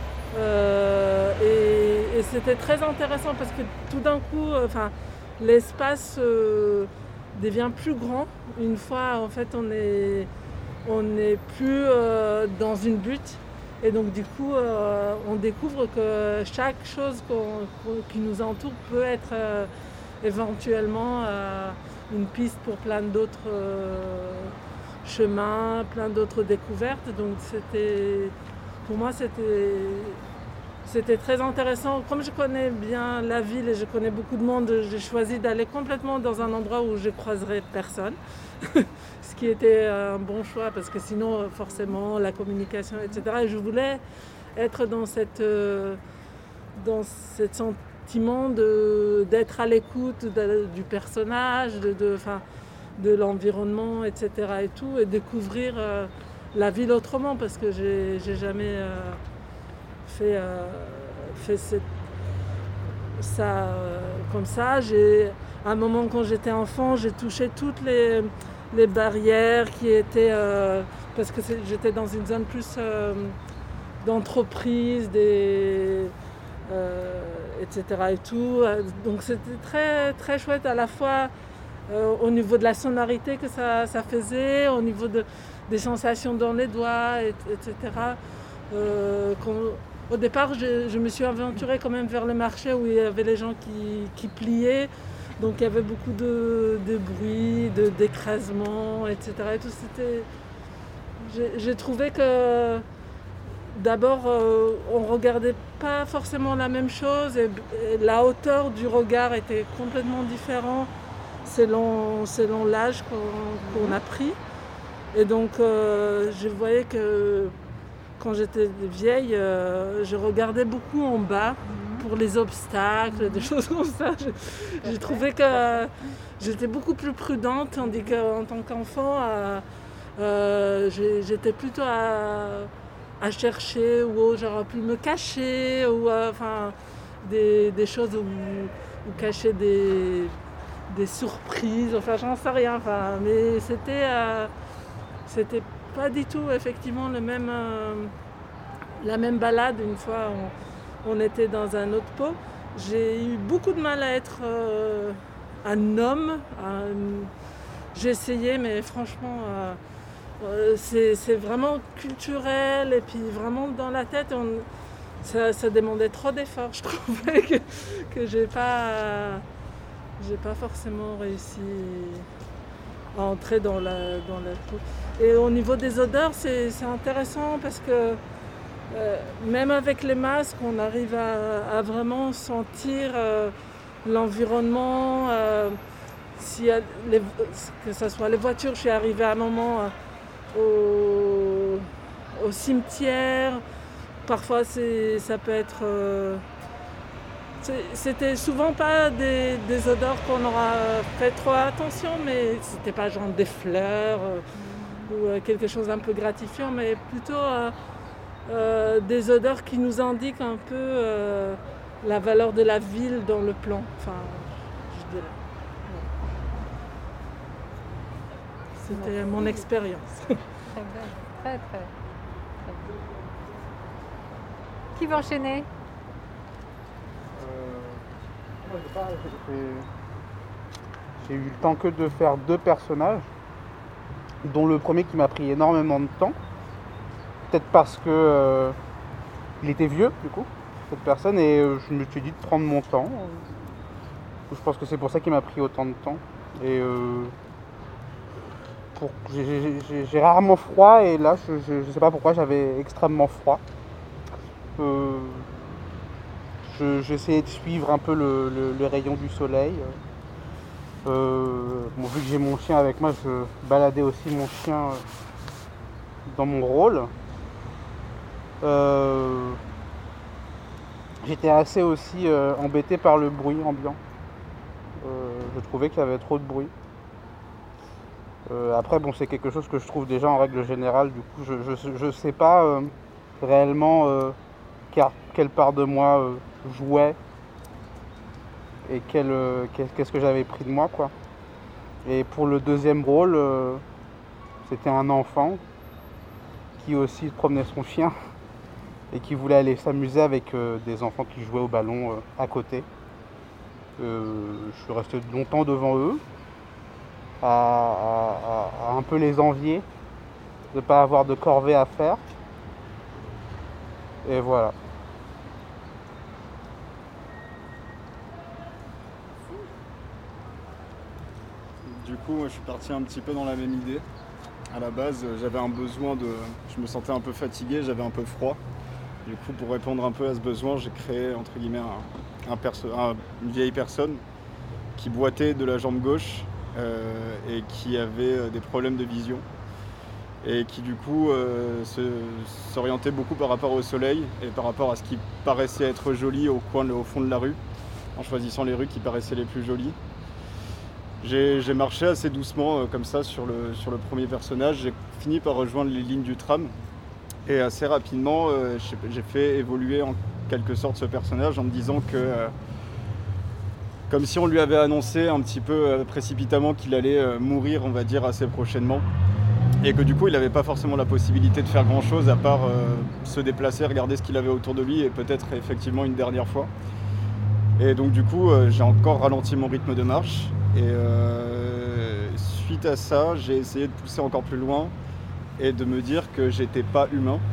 Euh, et, et c'était très intéressant parce que tout d'un coup, enfin, l'espace euh, devient plus grand. Une fois, en fait, on est, on n'est plus euh, dans une butte. Et donc, du coup, euh, on découvre que chaque chose qu'on, qu'on, qui nous entoure peut être euh, éventuellement euh, une piste pour plein d'autres euh, chemins, plein d'autres découvertes. Donc, c'était, pour moi, c'était, c'était très intéressant. Comme je connais bien la ville et je connais beaucoup de monde, j'ai choisi d'aller complètement dans un endroit où je croiserais personne. Ce qui était un bon choix parce que sinon, forcément, la communication, et cetera. Et je voulais être dans cette, euh, dans cet sentiment de, d'être à l'écoute de, du personnage, de, de, enfin, de l'environnement, et cetera. Et tout, et découvrir euh, la ville autrement parce que j'ai, j'ai jamais euh, fait, euh, fait cette, ça euh, comme ça. J'ai, à un moment, quand j'étais enfant, j'ai touché toutes les les barrières qui étaient, euh, parce que c'est, j'étais dans une zone plus euh, d'entreprise, des, euh, et cetera et tout. Donc c'était très, très chouette à la fois euh, au niveau de la sonorité que ça, ça faisait, au niveau de, des sensations dans les doigts, et, etc. Euh, au départ, je, je me suis aventurée quand même vers le marché où il y avait les gens qui, qui pliaient. Donc il y avait beaucoup de, de bruit, de, d'écrasement, et cetera. Et tout, c'était... J'ai, j'ai trouvé que d'abord, euh, on ne regardait pas forcément la même chose et, et la hauteur du regard était complètement différente selon, selon l'âge qu'on, qu'on a pris. Et donc, euh, je voyais que quand j'étais vieille, euh, je regardais beaucoup en bas pour les obstacles, des choses comme ça. Je- J'ai trouvé que euh, j'étais beaucoup plus prudente, tandis qu'en tant qu'enfant, euh, euh, j'ai- j'étais plutôt à, à chercher où j'aurais pu me cacher, ou euh, enfin, des, des choses où, où cacher des, des surprises, enfin j'en sais rien. Enfin, mais c'était, euh, c'était pas du tout effectivement le même, euh, la même balade. Une fois on, on était dans un autre pot. J'ai eu beaucoup de mal à être euh, un homme. un- J'ai essayé, mais franchement, euh, euh, c'est, c'est vraiment culturel et puis vraiment dans la tête, on- ça, ça demandait trop d'efforts. Je trouvais que, que j'ai pas, j'ai pas forcément réussi à entrer dans la, dans la peau. Et au niveau des odeurs, c'est, c'est intéressant parce que euh, même avec les masques, on arrive à, à vraiment sentir euh, l'environnement. euh, s'il y a les- que ce soit les voitures, je suis arrivée à un moment euh, au, au cimetière. Parfois, c'est, ça peut être... euh, c'est- c'était souvent pas des, des odeurs qu'on aura fait trop attention, mais c'était pas genre des fleurs euh, ou euh, quelque chose d'un peu gratifiant, mais plutôt euh, euh, des odeurs qui nous indiquent un peu euh, la valeur de la ville dans le plan. Enfin, je dirais. Ouais. C'était mon expérience. Très bien, très très. très bien. Qui va enchaîner? Euh, moi, j'ai pas- j'ai- J'ai eu le temps que de faire deux personnages, dont le premier qui m'a pris énormément de temps. Peut-être parce que euh, il était vieux, du coup, cette personne, et euh, je me suis dit de prendre mon temps. Je pense que c'est pour ça qu'il m'a pris autant de temps. Et euh, pour- j'ai- j'ai j'ai- j'ai rarement froid, et là, je ne sais pas pourquoi, j'avais extrêmement froid. Euh, je- J'essayais de suivre un peu le, le- le rayon du soleil. Euh, bon, vu que j'ai mon chien avec moi, je baladais aussi mon chien euh, dans mon rôle. Euh, J'étais assez aussi euh, embêté par le bruit ambiant. Euh, je trouvais qu'il y avait trop de bruit. Euh, après, bon, c'est quelque chose que je trouve déjà en règle générale. Du coup, je je, je sais pas euh, réellement euh, car- quelle part de moi euh, jouait et quel, euh, quel- qu'est-ce que j'avais pris de moi, quoi. Et pour le deuxième rôle, euh, c'était un enfant qui aussi promenait son chien et qui voulait aller s'amuser avec euh, des enfants qui jouaient au ballon euh, à côté. Euh, je suis resté longtemps devant eux, à, à- à- à un peu les envier de ne pas avoir de corvée à faire. Et voilà. Du coup, moi, je suis parti un petit peu dans la même idée. À la base, euh, j'avais un besoin de... Je me sentais un peu fatigué, j'avais un peu froid. Du coup, pour répondre un peu à ce besoin, j'ai créé, entre guillemets, un, un perso- un- une vieille personne qui boitait de la jambe gauche euh, et qui avait euh, des problèmes de vision. Et qui, du coup, euh, se- s'orientait beaucoup par rapport au soleil et par rapport à ce qui paraissait être joli au coin, au fond de la rue, en choisissant les rues qui paraissaient les plus jolies. J'ai j'ai marché assez doucement euh, comme ça sur le, sur le premier personnage. J'ai fini par rejoindre les lignes du tram. Et assez rapidement, euh, j'ai j'ai fait évoluer en quelque sorte ce personnage en me disant que, euh, comme si on lui avait annoncé un petit peu euh, précipitamment qu'il allait euh, mourir, on va dire, assez prochainement. Et que du coup, il n'avait pas forcément la possibilité de faire grand chose à part euh, se déplacer, regarder ce qu'il avait autour de lui et peut-être effectivement une dernière fois. Et donc du coup, euh, j'ai encore ralenti mon rythme de marche. Et euh, suite à ça, j'ai essayé de pousser encore plus loin et de me dire que j'étais pas humain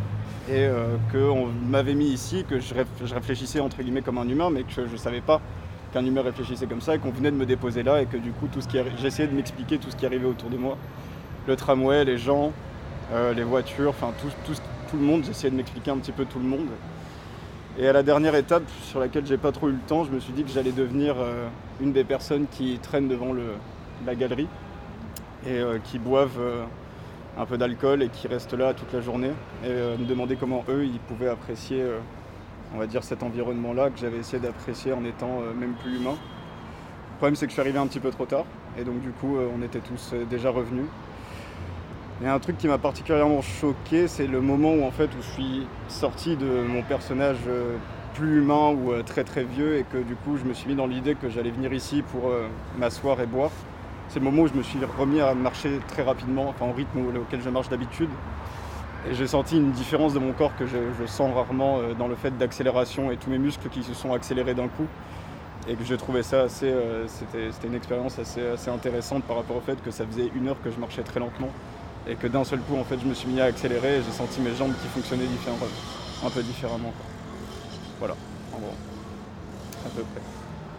et euh, qu'on m'avait mis ici, que je, réf- je réfléchissais entre guillemets comme un humain, mais que je ne savais pas qu'un humain réfléchissait comme ça, et qu'on venait de me déposer là, et que du coup tout ce qui arri- j'essayais de m'expliquer tout ce qui arrivait autour de moi, le tramway, les gens, euh, les voitures, enfin tout, tout, tout le monde, j'essayais de m'expliquer un petit peu tout le monde. Et à la dernière étape sur laquelle j'ai pas trop eu le temps, je me suis dit que j'allais devenir euh, une des personnes qui traînent devant le, la galerie et euh, qui boivent euh, un peu d'alcool et qui restent là toute la journée et euh, me demander comment eux ils pouvaient apprécier euh, on va dire cet environnement-là que j'avais essayé d'apprécier en étant euh, même plus humain. Le problème c'est que je suis arrivé un petit peu trop tard et donc du coup euh, on était tous euh, déjà revenus. Il y a un truc qui m'a particulièrement choqué, c'est le moment où en fait où je suis sorti de mon personnage euh, plus humain ou euh, très très vieux et que du coup je me suis mis dans l'idée que j'allais venir ici pour euh, m'asseoir et boire. C'est le moment où je me suis remis à marcher très rapidement, enfin au rythme auquel je marche d'habitude. Et j'ai senti une différence de mon corps que je, je sens rarement euh, dans le fait d'accélération et tous mes muscles qui se sont accélérés d'un coup. Et que j'ai trouvé ça assez, euh, c'était, c'était une expérience assez, assez intéressante par rapport au fait que ça faisait une heure que je marchais très lentement. Et que d'un seul coup, en fait, je me suis mis à accélérer et j'ai senti mes jambes qui fonctionnaient différemment, un peu différemment. Quoi. Voilà, en gros, à peu près.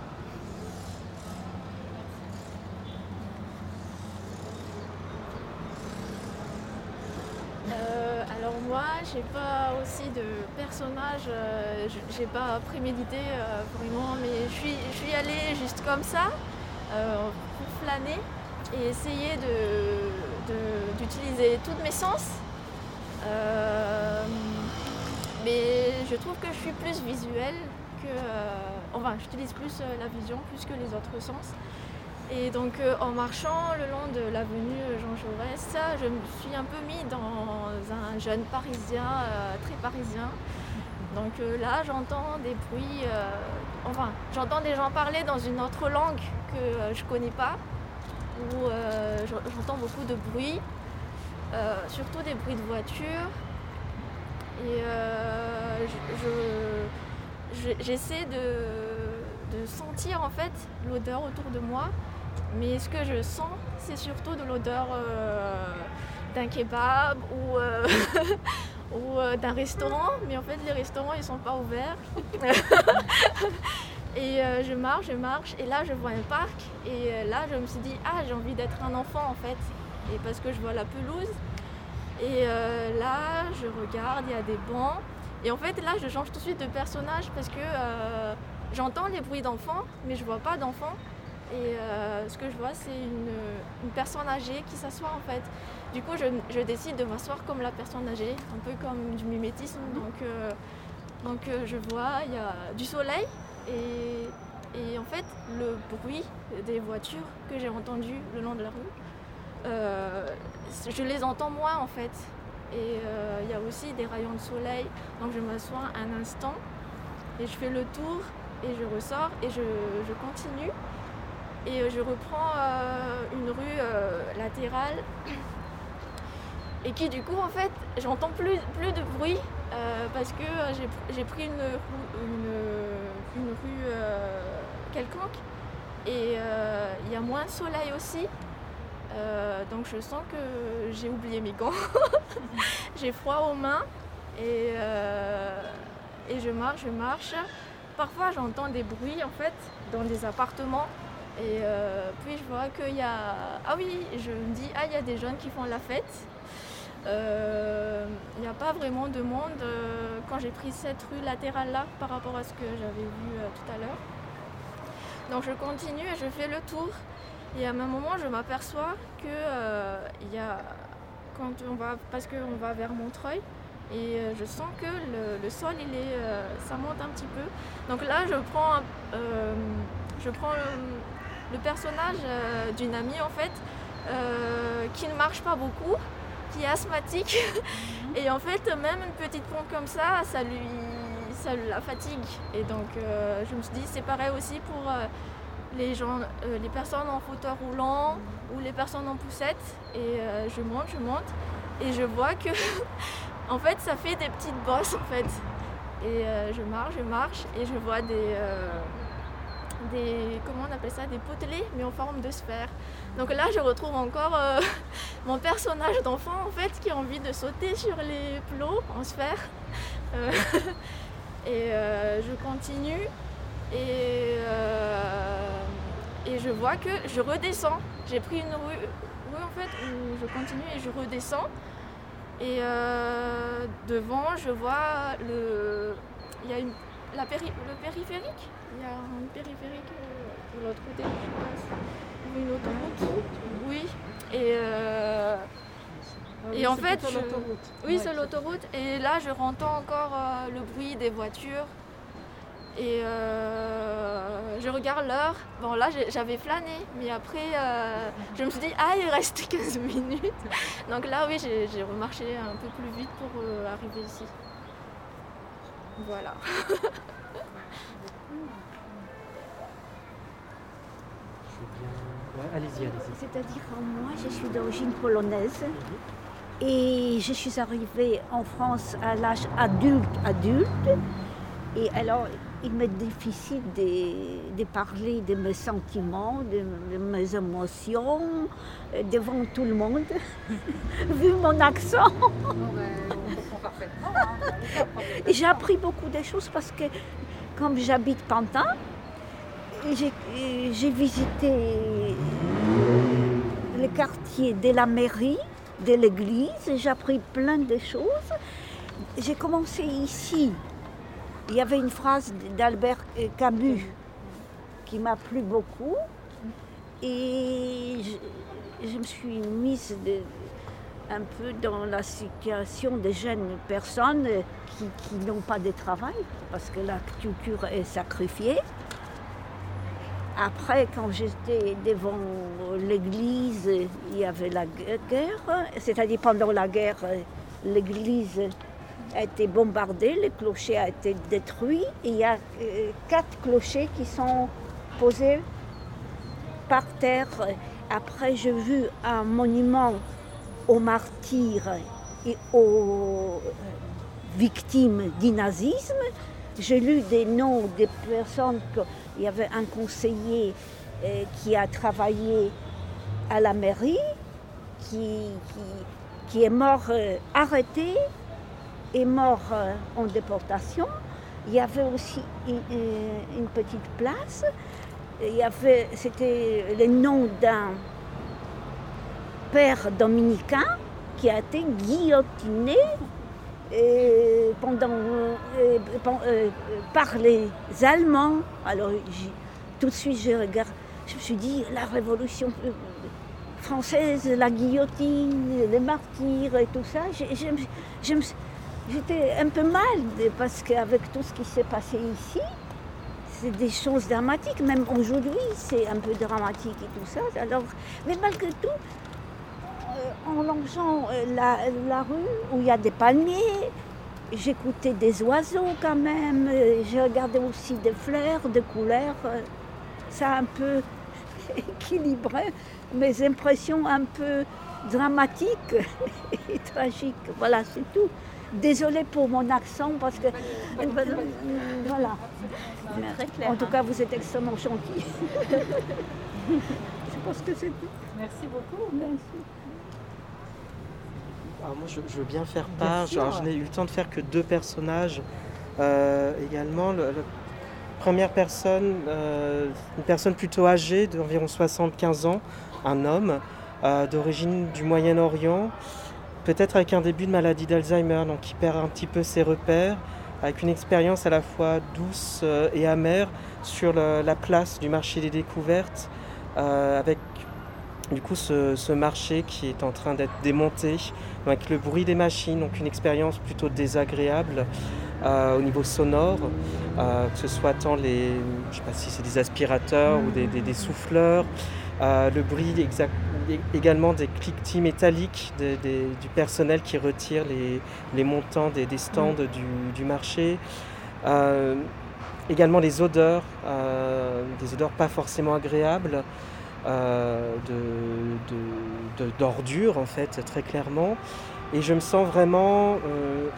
Euh, alors moi, j'ai pas aussi de personnage, euh, j'ai pas prémédité euh, vraiment, mais je suis, je suis allée juste comme ça, euh, pour flâner et essayer de, de, d'utiliser tous mes sens. Euh, mais je trouve que je suis plus visuelle que... Euh, enfin, j'utilise plus euh, la vision plus que les autres sens. Et donc euh, en marchant le long de l'avenue Jean Jaurès, je me suis un peu mis dans un jeune parisien, euh, très parisien. Donc euh, là, j'entends des bruits, euh, enfin, j'entends des gens parler dans une autre langue que euh, je connais pas, où euh, j'entends beaucoup de bruit, euh, surtout des bruits de voiture. Et euh, je, je, j'essaie de, de sentir en fait l'odeur autour de moi. Mais ce que je sens, c'est surtout de l'odeur euh, d'un kebab ou, euh, ou euh, d'un restaurant. Mais en fait, les restaurants, ils sont pas ouverts. Et euh, je marche, je marche, et là, je vois un parc. Et euh, là, je me suis dit, ah, j'ai envie d'être un enfant, en fait. Et parce que je vois la pelouse. Et euh, là, je regarde, il y a des bancs. Et en fait, là, je change tout de suite de personnage parce que euh, j'entends les bruits d'enfants, mais je vois pas d'enfants. Et euh, ce que je vois, c'est une, une personne âgée qui s'assoit en fait. Du coup, je, je décide de m'asseoir comme la personne âgée, un peu comme du mimétisme. Donc, euh, donc euh, je vois, il y a du soleil et, et en fait, le bruit des voitures que j'ai entendu le long de la rue, euh, je les entends moins en fait. Et euh, il y a aussi des rayons de soleil. Donc je m'assois un instant et je fais le tour et je ressors et je, je continue. Et je reprends euh, une rue euh, latérale et qui du coup en fait j'entends plus, plus de bruit euh, parce que j'ai, j'ai pris une, une, une rue euh, quelconque et il euh, y a moins de soleil aussi euh, donc je sens que j'ai oublié mes gants, j'ai froid aux mains et, euh, et je marche, je marche. Parfois j'entends des bruits en fait dans des appartements. Et euh, puis je vois qu'il y a... Ah oui, je me dis, ah il y a des jeunes qui font la fête. Euh, il n'y a pas vraiment de monde euh, quand j'ai pris cette rue latérale là par rapport à ce que j'avais vu euh, tout à l'heure. Donc je continue et je fais le tour. Et à un moment, je m'aperçois que euh, il y a... Quand on va... Parce qu'on va vers Montreuil. Et euh, je sens que le, le sol, il est, euh, ça monte un petit peu. Donc là, je prends... Euh, je prends le personnage euh, d'une amie en fait euh, qui ne marche pas beaucoup, qui est asthmatique et en fait même une petite pompe comme ça, ça lui, ça la fatigue et donc euh, je me suis dit c'est pareil aussi pour euh, les gens, euh, les personnes en fauteuil roulant ou les personnes en poussette et euh, je monte, je monte et je vois que en fait ça fait des petites bosses en fait et euh, je marche, je marche et je vois des euh, des, comment on appelle ça, des potelets, mais en forme de sphère. Donc là, je retrouve encore euh, mon personnage d'enfant, en fait, qui a envie de sauter sur les plots en sphère. Euh, et euh, je continue, et, euh, et je vois que je redescends. J'ai pris une rue, rue, en fait, où je continue et je redescends. Et euh, devant, je vois le... Il y a une, la péri, le périphérique. Il y a un périphérique euh, de l'autre côté, je sais pas, une autoroute. Oui. Et, euh, Ah oui, et en c'est fait, plutôt je- l'autoroute. oui, Ouais, c'est c'est- l'autoroute. Et là, je entends encore euh, le bruit des voitures. Et euh, je regarde l'heure. Bon, là, j'ai- j'avais flâné. Mais après, euh, je me suis dit, ah, il reste quinze minutes. Donc là, oui, j'ai j'ai remarché un peu plus vite pour euh, arriver ici. Voilà. Ouais, allez-y, allez-y. C'est-à-dire que moi, je suis d'origine polonaise et je suis arrivée en France à l'âge adulte, adulte. Et alors, il m'est difficile de, de parler de mes sentiments, de, de mes émotions euh, devant tout le monde, vu mon accent. Et j'ai appris beaucoup de choses parce que, comme j'habite Pantin, j'ai j'ai visité le quartier de la mairie, de l'église, j'ai appris plein de choses. J'ai commencé ici. Il y avait une phrase d'Albert Camus qui m'a plu beaucoup. Et je, je me suis mise de, un peu dans la situation des jeunes personnes qui, qui n'ont pas de travail, parce que la culture est sacrifiée. Après, quand j'étais devant l'église, il y avait la guerre, c'est-à-dire pendant la guerre, l'église a été bombardée, le clocher a été détruit. Et il y a euh, quatre clochers qui sont posés par terre. Après, j'ai vu un monument aux martyrs et aux victimes du nazisme. J'ai lu des noms des personnes. Que, il y avait un conseiller euh, qui a travaillé à la mairie, qui, qui, qui est mort euh, arrêté, est mort euh, en déportation. Il y avait aussi une, une petite place. Il y avait, c'était le nom d'un père dominicain qui a été guillotiné euh, pendant, euh, euh, par les Allemands. Alors tout de suite je regarde, je me suis dit la Révolution française, la guillotine, les martyrs et tout ça. Je, je, je, je, j'étais un peu mal parce qu'avec tout ce qui s'est passé ici, c'est des choses dramatiques. Même aujourd'hui, c'est un peu dramatique et tout ça. Alors, mais malgré tout, euh, en longeant la, la rue où il y a des palmiers, j'écoutais des oiseaux quand même. J'ai regardé aussi des fleurs, des couleurs. Ça a un peu équilibré mes impressions un peu dramatiques et tragiques. Voilà, c'est tout. Désolée pour mon accent parce que voilà. En tout cas, vous êtes extrêmement gentil. Je pense que c'est tout. Merci beaucoup. Merci. Alors moi, je, je veux bien faire part. Alors, je n'ai eu le temps de faire que deux personnages euh, également. Le, le, première personne, euh, une personne plutôt âgée, d'environ soixante-quinze ans, un homme euh, d'origine du Moyen-Orient. Peut-être avec un début de maladie d'Alzheimer, donc qui perd un petit peu ses repères, avec une expérience à la fois douce et amère sur le, la place du marché des découvertes, euh, avec du coup ce, ce marché qui est en train d'être démonté, avec le bruit des machines, donc une expérience plutôt désagréable euh, au niveau sonore, euh, que ce soit tant les, je sais pas si c'est des aspirateurs ou des, des, des souffleurs, euh, le bruit exact. Également des cliquetis métalliques des, des, du personnel qui retire les, les montants des, des stands du, du marché. Euh, également les odeurs, euh, des odeurs pas forcément agréables, euh, de, de, de, d'ordures en fait, très clairement. Et je me sens vraiment euh,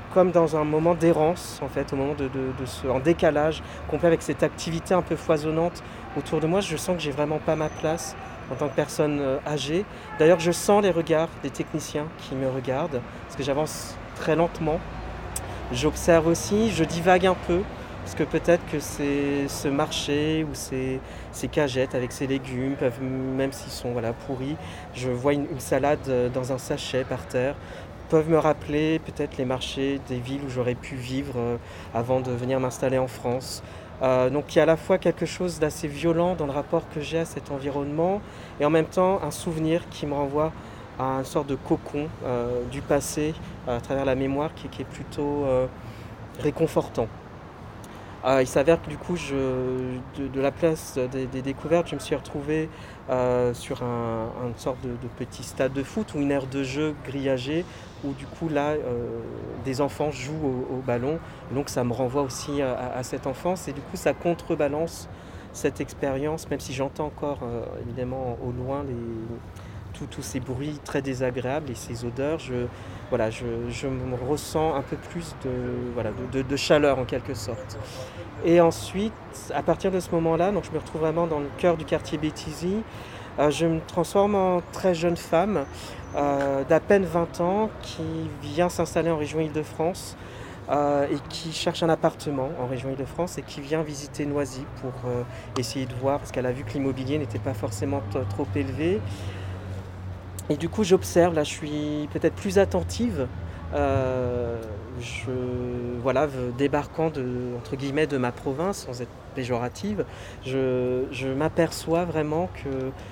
comme dans un moment d'errance, en fait, au moment de, de, de ce, en décalage complet avec cette activité un peu foisonnante autour de moi. Je sens que j'ai vraiment pas ma place en tant que personne âgée. D'ailleurs, je sens les regards des techniciens qui me regardent, parce que j'avance très lentement. J'observe aussi, je divague un peu, parce que peut-être que c'est ce marché ou ces, ces cagettes avec ces légumes, peuvent, même s'ils sont voilà, pourris, je vois une, une salade dans un sachet par terre, peuvent me rappeler peut-être les marchés des villes où j'aurais pu vivre euh, avant de venir m'installer en France. Euh, donc il y a à la fois quelque chose d'assez violent dans le rapport que j'ai à cet environnement et en même temps un souvenir qui me renvoie à une sorte de cocon euh, du passé à travers la mémoire qui, qui est plutôt euh, réconfortant. Euh, il s'avère que du coup, je, de, de la place des, des découvertes, je me suis retrouvé euh, sur un, une sorte de, de petit stade de foot ou une aire de jeu grillagée où du coup là, euh, des enfants jouent au, au ballon. Donc ça me renvoie aussi à, à cette enfance et du coup ça contrebalance cette expérience, même si j'entends encore euh, évidemment au loin les, tous ces bruits très désagréables et ces odeurs. Je, voilà, je, je me ressens un peu plus de, voilà, de, de, de chaleur en quelque sorte. Et ensuite, à partir de ce moment-là, donc je me retrouve vraiment dans le cœur du quartier Béthisy. Euh, je me transforme en très jeune femme euh, d'à peine vingt ans qui vient s'installer en région Île-de-France euh, et qui cherche un appartement en région Île-de-France et qui vient visiter Noisy pour euh, essayer de voir, parce qu'elle a vu que l'immobilier n'était pas forcément t- trop élevé. Et du coup, j'observe, là, je suis peut-être plus attentive, euh, je, voilà, débarquant de, entre guillemets, de ma province, sans être péjorative, je, je m'aperçois vraiment que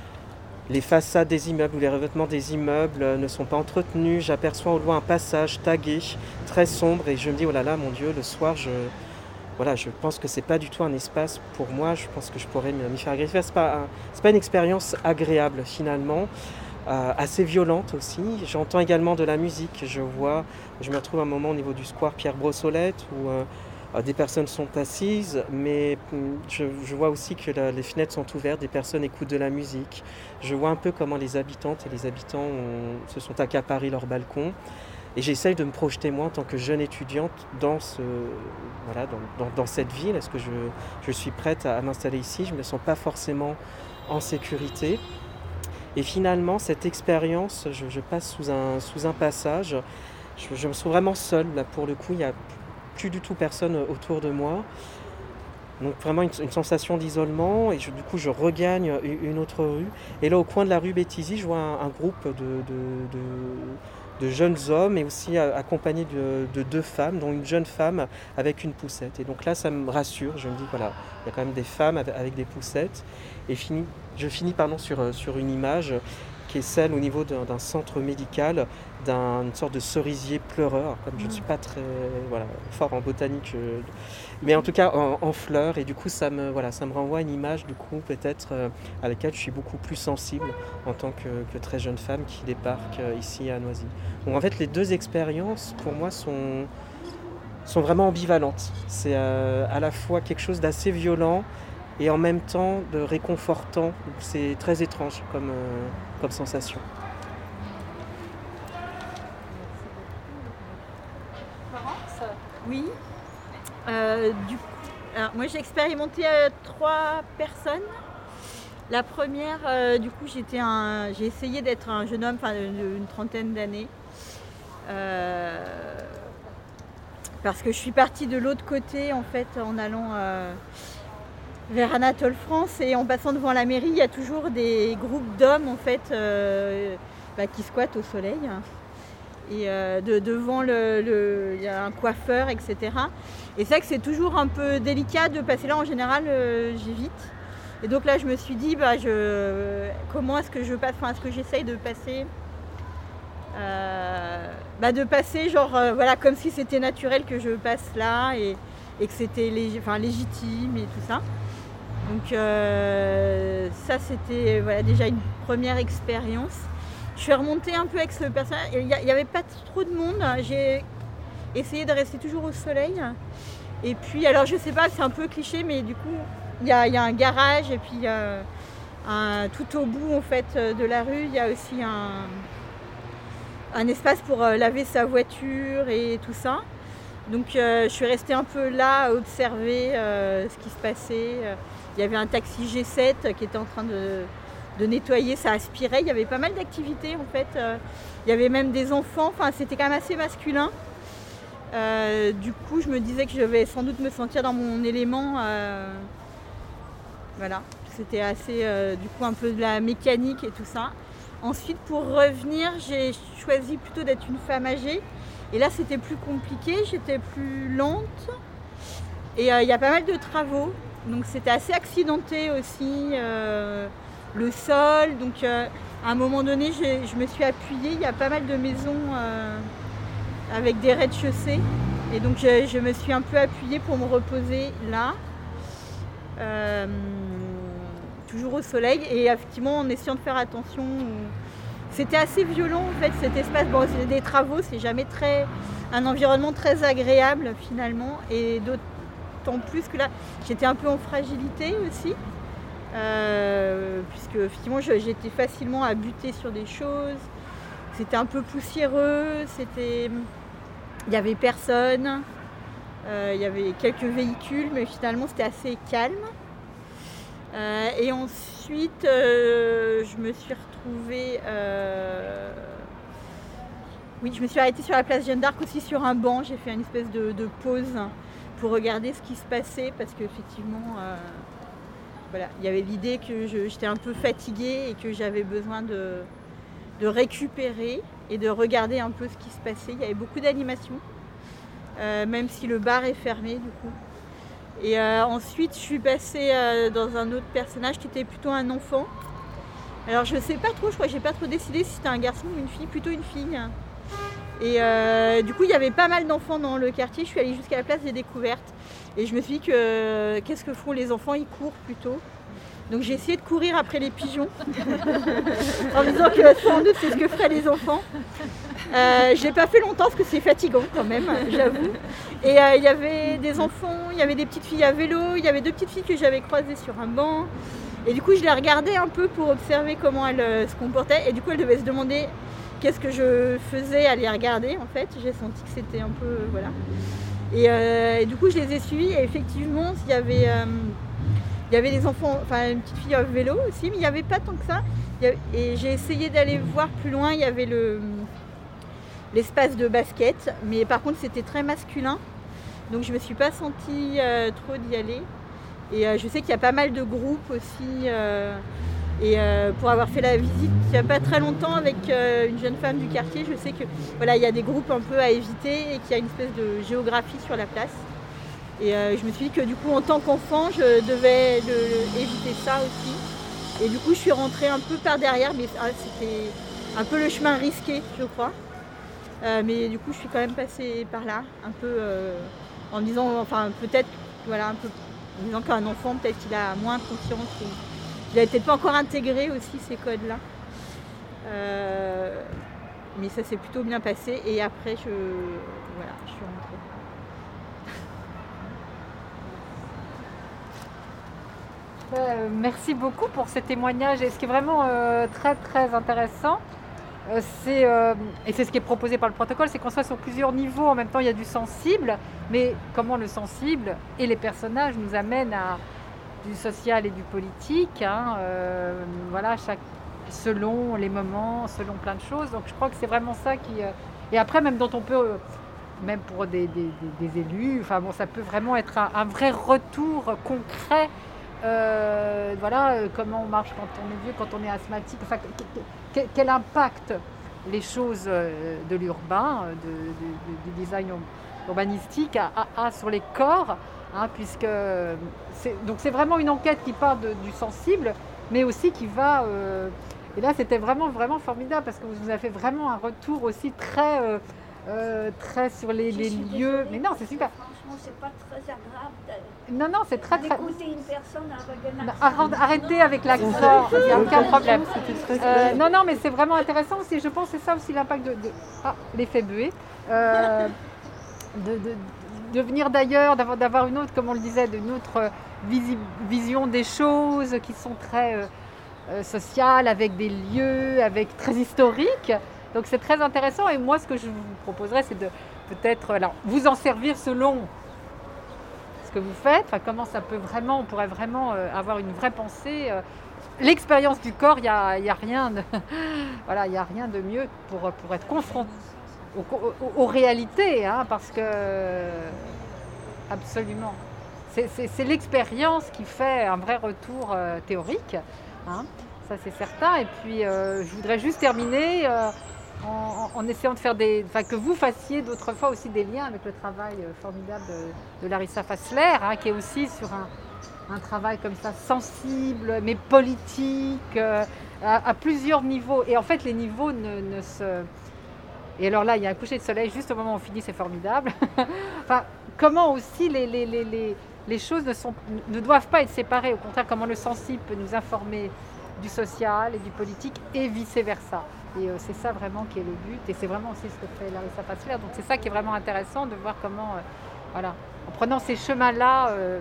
les façades des immeubles ou les revêtements des immeubles ne sont pas entretenus. J'aperçois au loin un passage tagué, très sombre, et je me dis, oh là là, mon Dieu, le soir, je, voilà, je pense que c'est pas du tout un espace pour moi, je pense que je pourrais m'y faire agresser. C'est pas, un, c'est pas une expérience agréable, finalement. Euh, assez violente aussi. J'entends également de la musique. Je vois, je me retrouve un moment au niveau du square Pierre-Brossolette où euh, des personnes sont assises, mais je, je vois aussi que la, les fenêtres sont ouvertes, des personnes écoutent de la musique. Je vois un peu comment les habitantes et les habitants ont, se sont accaparés leur balcon. Et j'essaye de me projeter moi en tant que jeune étudiante dans, ce, voilà, dans, dans, dans cette ville. Est-ce que je, je suis prête à, à m'installer ici? Je ne me sens pas forcément en sécurité. Et finalement, cette expérience, je, je passe sous un, sous un passage, je, je me sens vraiment seule, là pour le coup, il n'y a plus du tout personne autour de moi. Donc vraiment une, une sensation d'isolement, et je, du coup je regagne une autre rue. Et là au coin de la rue Béthisy, je vois un, un groupe de, de, de, de jeunes hommes, et aussi accompagnés de, de deux femmes, dont une jeune femme avec une poussette. Et donc là ça me rassure, je me dis voilà, il y a quand même des femmes avec, avec des poussettes. Et fini, je finis pardon, sur, sur une image qui est celle au niveau d'un, d'un centre médical, d'une sorte de cerisier pleureur. Comme je ne suis pas très voilà, fort en botanique, je, mais en tout cas en, en fleurs. Et du coup, ça me, voilà, ça me renvoie à une image du coup, peut-être euh, à laquelle je suis beaucoup plus sensible en tant que, que très jeune femme qui débarque euh, ici à Noisy. Donc en fait, les deux expériences, pour moi, sont, sont vraiment ambivalentes. C'est euh, à la fois quelque chose d'assez violent, et en même temps de réconfortant. C'est très étrange comme, euh, comme sensation. Florence ? Oui. Euh, du coup, alors, moi j'ai expérimenté euh, trois personnes. La première, euh, du coup, j'étais un, j'ai essayé d'être un jeune homme, enfin une trentaine d'années. Euh, parce que je suis partie de l'autre côté, en fait, en allant... Euh, vers Anatole France, et en passant devant la mairie, il y a toujours des groupes d'hommes en fait euh, bah, qui squattent au soleil. Et euh, de, devant le, le, il y a un coiffeur, et cetera. Et c'est vrai que c'est toujours un peu délicat de passer là. En général, euh, j'évite. Et donc là, je me suis dit, bah, je, comment est-ce que je passe, enfin, est-ce que j'essaye de passer, euh, bah, de passer genre, euh, voilà, comme si c'était naturel que je passe là et, et que c'était lég- enfin, légitime et tout ça. Donc euh, ça c'était voilà, déjà une première expérience. Je suis remontée un peu avec ce personnage, il n'y avait pas trop de monde, j'ai essayé de rester toujours au soleil. Et puis alors je sais pas, c'est un peu cliché, mais du coup il y a, y a un garage, et puis euh, un, tout au bout en fait de la rue, il y a aussi un, un espace pour laver sa voiture et tout ça. Donc euh, je suis restée un peu là à observer euh, ce qui se passait. Il y avait un taxi G sept qui était en train de, de nettoyer, ça aspirait. Il y avait pas mal d'activités en fait. Il y avait même des enfants, enfin c'était quand même assez masculin. Euh, du coup je me disais que je devais sans doute me sentir dans mon élément. Euh, voilà, c'était assez euh, du coup un peu de la mécanique et tout ça. Ensuite pour revenir, j'ai choisi plutôt d'être une femme âgée. Et là, c'était plus compliqué, j'étais plus lente. Et il euh, y a pas mal de travaux. Donc, c'était assez accidenté aussi, euh, le sol. Donc, euh, à un moment donné, je me suis appuyée. Il y a pas mal de maisons euh, avec des rez-de-chaussée. Et donc, je, je me suis un peu appuyée pour me reposer là. Euh, toujours au soleil. Et effectivement, en essayant de faire attention. C'était assez violent en fait cet espace. Bon, c'est des travaux, c'est jamais très un environnement très agréable finalement. Et d'autant plus que là, j'étais un peu en fragilité aussi, euh, puisque effectivement j'étais facilement à buter sur des choses. C'était un peu poussiéreux. C'était, il y avait personne. Euh, il y avait quelques véhicules, mais finalement c'était assez calme. Euh, et ensuite, euh, je me suis retrouvée... Euh... Oui, je me suis arrêtée sur la place Jeanne d'Arc aussi sur un banc. J'ai fait une espèce de, de pause pour regarder ce qui se passait parce qu'effectivement, euh, voilà, il y avait l'idée que je, j'étais un peu fatiguée et que j'avais besoin de, de récupérer et de regarder un peu ce qui se passait. Il y avait beaucoup d'animations, euh, même si le bar est fermé du coup. Et euh, ensuite, je suis passée euh, dans un autre personnage qui était plutôt un enfant. Alors, je sais pas trop, je crois que j'ai pas trop décidé si c'était un garçon ou une fille, plutôt une fille. Et euh, du coup, il y avait pas mal d'enfants dans le quartier. Je suis allée jusqu'à la place des découvertes. Et je me suis dit que euh, qu'est-ce que font les enfants? Ils courent plutôt. Donc, j'ai essayé de courir après les pigeons. En me disant que sans doute, c'est ce que feraient les enfants. Euh, je l'ai pas fait longtemps parce que c'est fatigant quand même, j'avoue. Et il euh, y avait des enfants, il y avait des petites filles à vélo, il y avait deux petites filles que j'avais croisées sur un banc. Et du coup, je les regardais un peu pour observer comment elles euh, se comportaient. Et du coup, elles devaient se demander qu'est-ce que je faisais à les regarder en fait. J'ai senti que c'était un peu... Euh, voilà. Et, euh, et du coup, je les ai suivis et effectivement, il y avait... Euh, il y avait des enfants, enfin une petite fille à vélo aussi, mais il n'y avait pas tant que ça. Et j'ai essayé d'aller voir plus loin, il y avait le... l'espace de basket, mais par contre c'était très masculin, donc je me suis pas sentie euh, trop d'y aller. Et euh, je sais qu'il y a pas mal de groupes aussi, euh, et euh, pour avoir fait la visite il n'y a pas très longtemps avec euh, une jeune femme du quartier, je sais que voilà, il y a des groupes un peu à éviter et qu'il y a une espèce de géographie sur la place. Et euh, je me suis dit que du coup en tant qu'enfant je devais le, le, éviter ça aussi. Et du coup je suis rentrée un peu par derrière, mais ah, c'était un peu le chemin risqué je crois. Euh, mais du coup, je suis quand même passée par là, un peu euh, en me disant, enfin, peut-être, voilà, un peu, en disant qu'un enfant, peut-être qu'il a moins conscience, ou qu'il n'avait peut-être pas encore intégré aussi ces codes-là. Euh, mais ça s'est plutôt bien passé, et après, je, voilà, je suis rentrée. Euh, merci beaucoup pour ce témoignage, et ce qui est vraiment euh, très, très intéressant. Euh, c'est, euh, et c'est ce qui est proposé par le protocole, c'est qu'on soit sur plusieurs niveaux. En même temps, il y a du sensible, mais comment le sensible et les personnages nous amènent à du social et du politique, hein, euh, voilà, chaque, selon les moments, selon plein de choses. Donc je crois que c'est vraiment ça qui... Euh, et après, même dont on peut, euh, même pour des, des, des, des élus, enfin bon, ça peut vraiment être un, un vrai retour concret. Euh, voilà, euh, comment on marche quand on est vieux, quand on est asthmatique, enfin, quel impact les choses de l'urbain, de, de, de, du design urbanistique a, a, a sur les corps, hein, puisque c'est, donc c'est vraiment une enquête qui part de, du sensible, mais aussi qui va... Euh, et là, c'était vraiment, vraiment formidable, parce que vous nous avez fait vraiment un retour aussi très, euh, euh, très sur les, les lieux. Désolée, mais non, c'est super. Franchement, c'est pas très agréable. Non, non, c'est très, très... D'écouter une personne avec un accent. Arrêtez avec l'accent, il n'y a aucun problème. Euh, non, non, mais c'est vraiment intéressant aussi. Je pense que c'est ça aussi l'impact de, de ah, l'effet buée, euh, de, de, de venir d'ailleurs, d'avoir, d'avoir une autre, comme on le disait, une autre visi- vision des choses qui sont très euh, euh, sociales, avec des lieux, avec très historiques. Donc c'est très intéressant et moi ce que je vous proposerais c'est de peut-être alors, vous en servir selon ce que vous faites, enfin, comment ça peut vraiment, on pourrait vraiment euh, avoir une vraie pensée. Euh, l'expérience du corps, il n'y a, y a rien de voilà, il y a rien de mieux pour, pour être confronté aux, aux, aux réalités, hein, parce que absolument. C'est, c'est, c'est l'expérience qui fait un vrai retour euh, théorique, hein, ça c'est certain. Et puis euh, je voudrais juste terminer euh, en, en essayant de faire des, enfin que vous fassiez d'autres fois aussi des liens avec le travail euh, formidable de, de Larissa Fassler, hein, qui est aussi sur un, un travail comme ça sensible, mais politique, euh, à, à plusieurs niveaux. Et en fait les niveaux ne, ne se... Et alors là, il y a un coucher de soleil juste au moment où on finit, c'est formidable. Enfin, comment aussi les, les, les, les, les choses ne, sont, ne doivent pas être séparées. Au contraire, comment le sensible peut nous informer du social et du politique et vice-versa. Et euh, c'est ça vraiment qui est le but. Et c'est vraiment aussi ce que fait Larissa Fassler. Donc c'est ça qui est vraiment intéressant de voir comment, euh, voilà, en prenant ces chemins-là euh,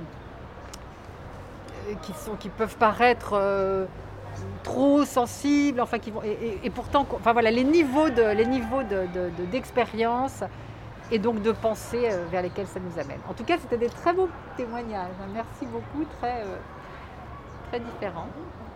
qui, sont, qui peuvent paraître... Euh, trop sensibles, enfin qui vont et, et, et pourtant, enfin voilà, les niveaux de les niveaux de, de, de, d'expérience et donc de pensée euh, vers lesquels ça nous amène. En tout cas, c'était des très beaux témoignages. Merci beaucoup, très euh, très différents.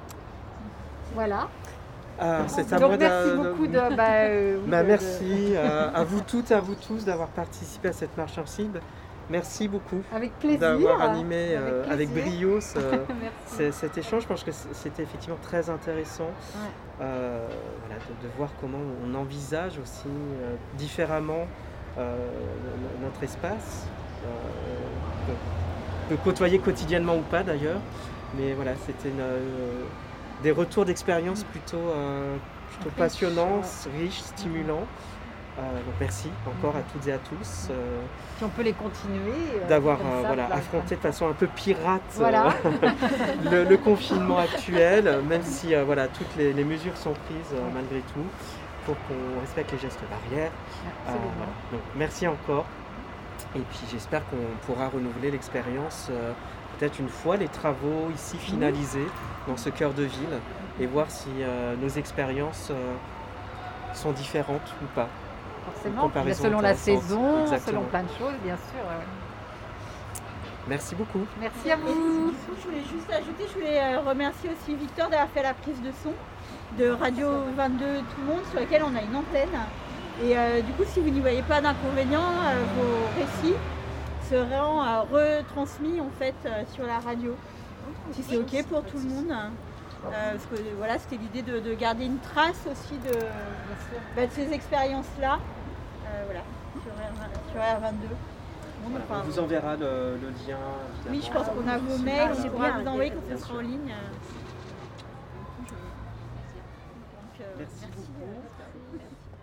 Voilà. Ah, c'est à donc moi merci de... beaucoup de. Bah, euh, bah, de, merci de... à, à vous toutes et à vous tous d'avoir participé à cette marche sensible. Merci beaucoup avec plaisir, d'avoir animé euh, avec, avec brio ce, c- cet échange. Je pense que c'était effectivement très intéressant ouais. euh, voilà, de, de voir comment on envisage aussi euh, différemment euh, notre espace, euh, de, de côtoyer quotidiennement ou pas d'ailleurs. Mais voilà, c'était une, euh, des retours d'expérience plutôt, euh, plutôt passionnants, riches, stimulants. Euh, donc merci encore à toutes et à tous. Euh, si on peut les continuer. Euh, d'avoir euh, voilà, affronté de façon un peu pirate voilà. euh, le, le confinement actuel, même si euh, voilà, toutes les, les mesures sont prises euh, malgré tout pour qu'on respecte les gestes barrières. Euh, voilà. Donc merci encore. Et puis j'espère qu'on pourra renouveler l'expérience euh, peut-être une fois les travaux ici finalisés mmh. dans ce cœur de ville et voir si euh, nos expériences euh, sont différentes ou pas. Forcément, selon la saison, exactement. Selon plein de choses, bien sûr. Ouais. Merci beaucoup. Merci à vous. Je voulais juste ajouter, je voulais remercier aussi Victor d'avoir fait la prise de son de Radio vingt-deux Tout le Monde, sur laquelle on a une antenne. Et euh, du coup, si vous n'y voyez pas d'inconvénient, euh, vos récits seront euh, retransmis en fait euh, sur la radio. Si c'est ok pour tout le monde. Euh, parce que voilà, c'était l'idée de, de garder une trace aussi de, bah, de ces expériences-là, euh, voilà, sur, sur R vingt-deux. Bon, voilà, enfin, on vous enverra le, le lien. Oui, je pense qu'on a vos mails, on pourra vous envoyer quand ce sera en ligne. Donc, euh, merci, merci beaucoup.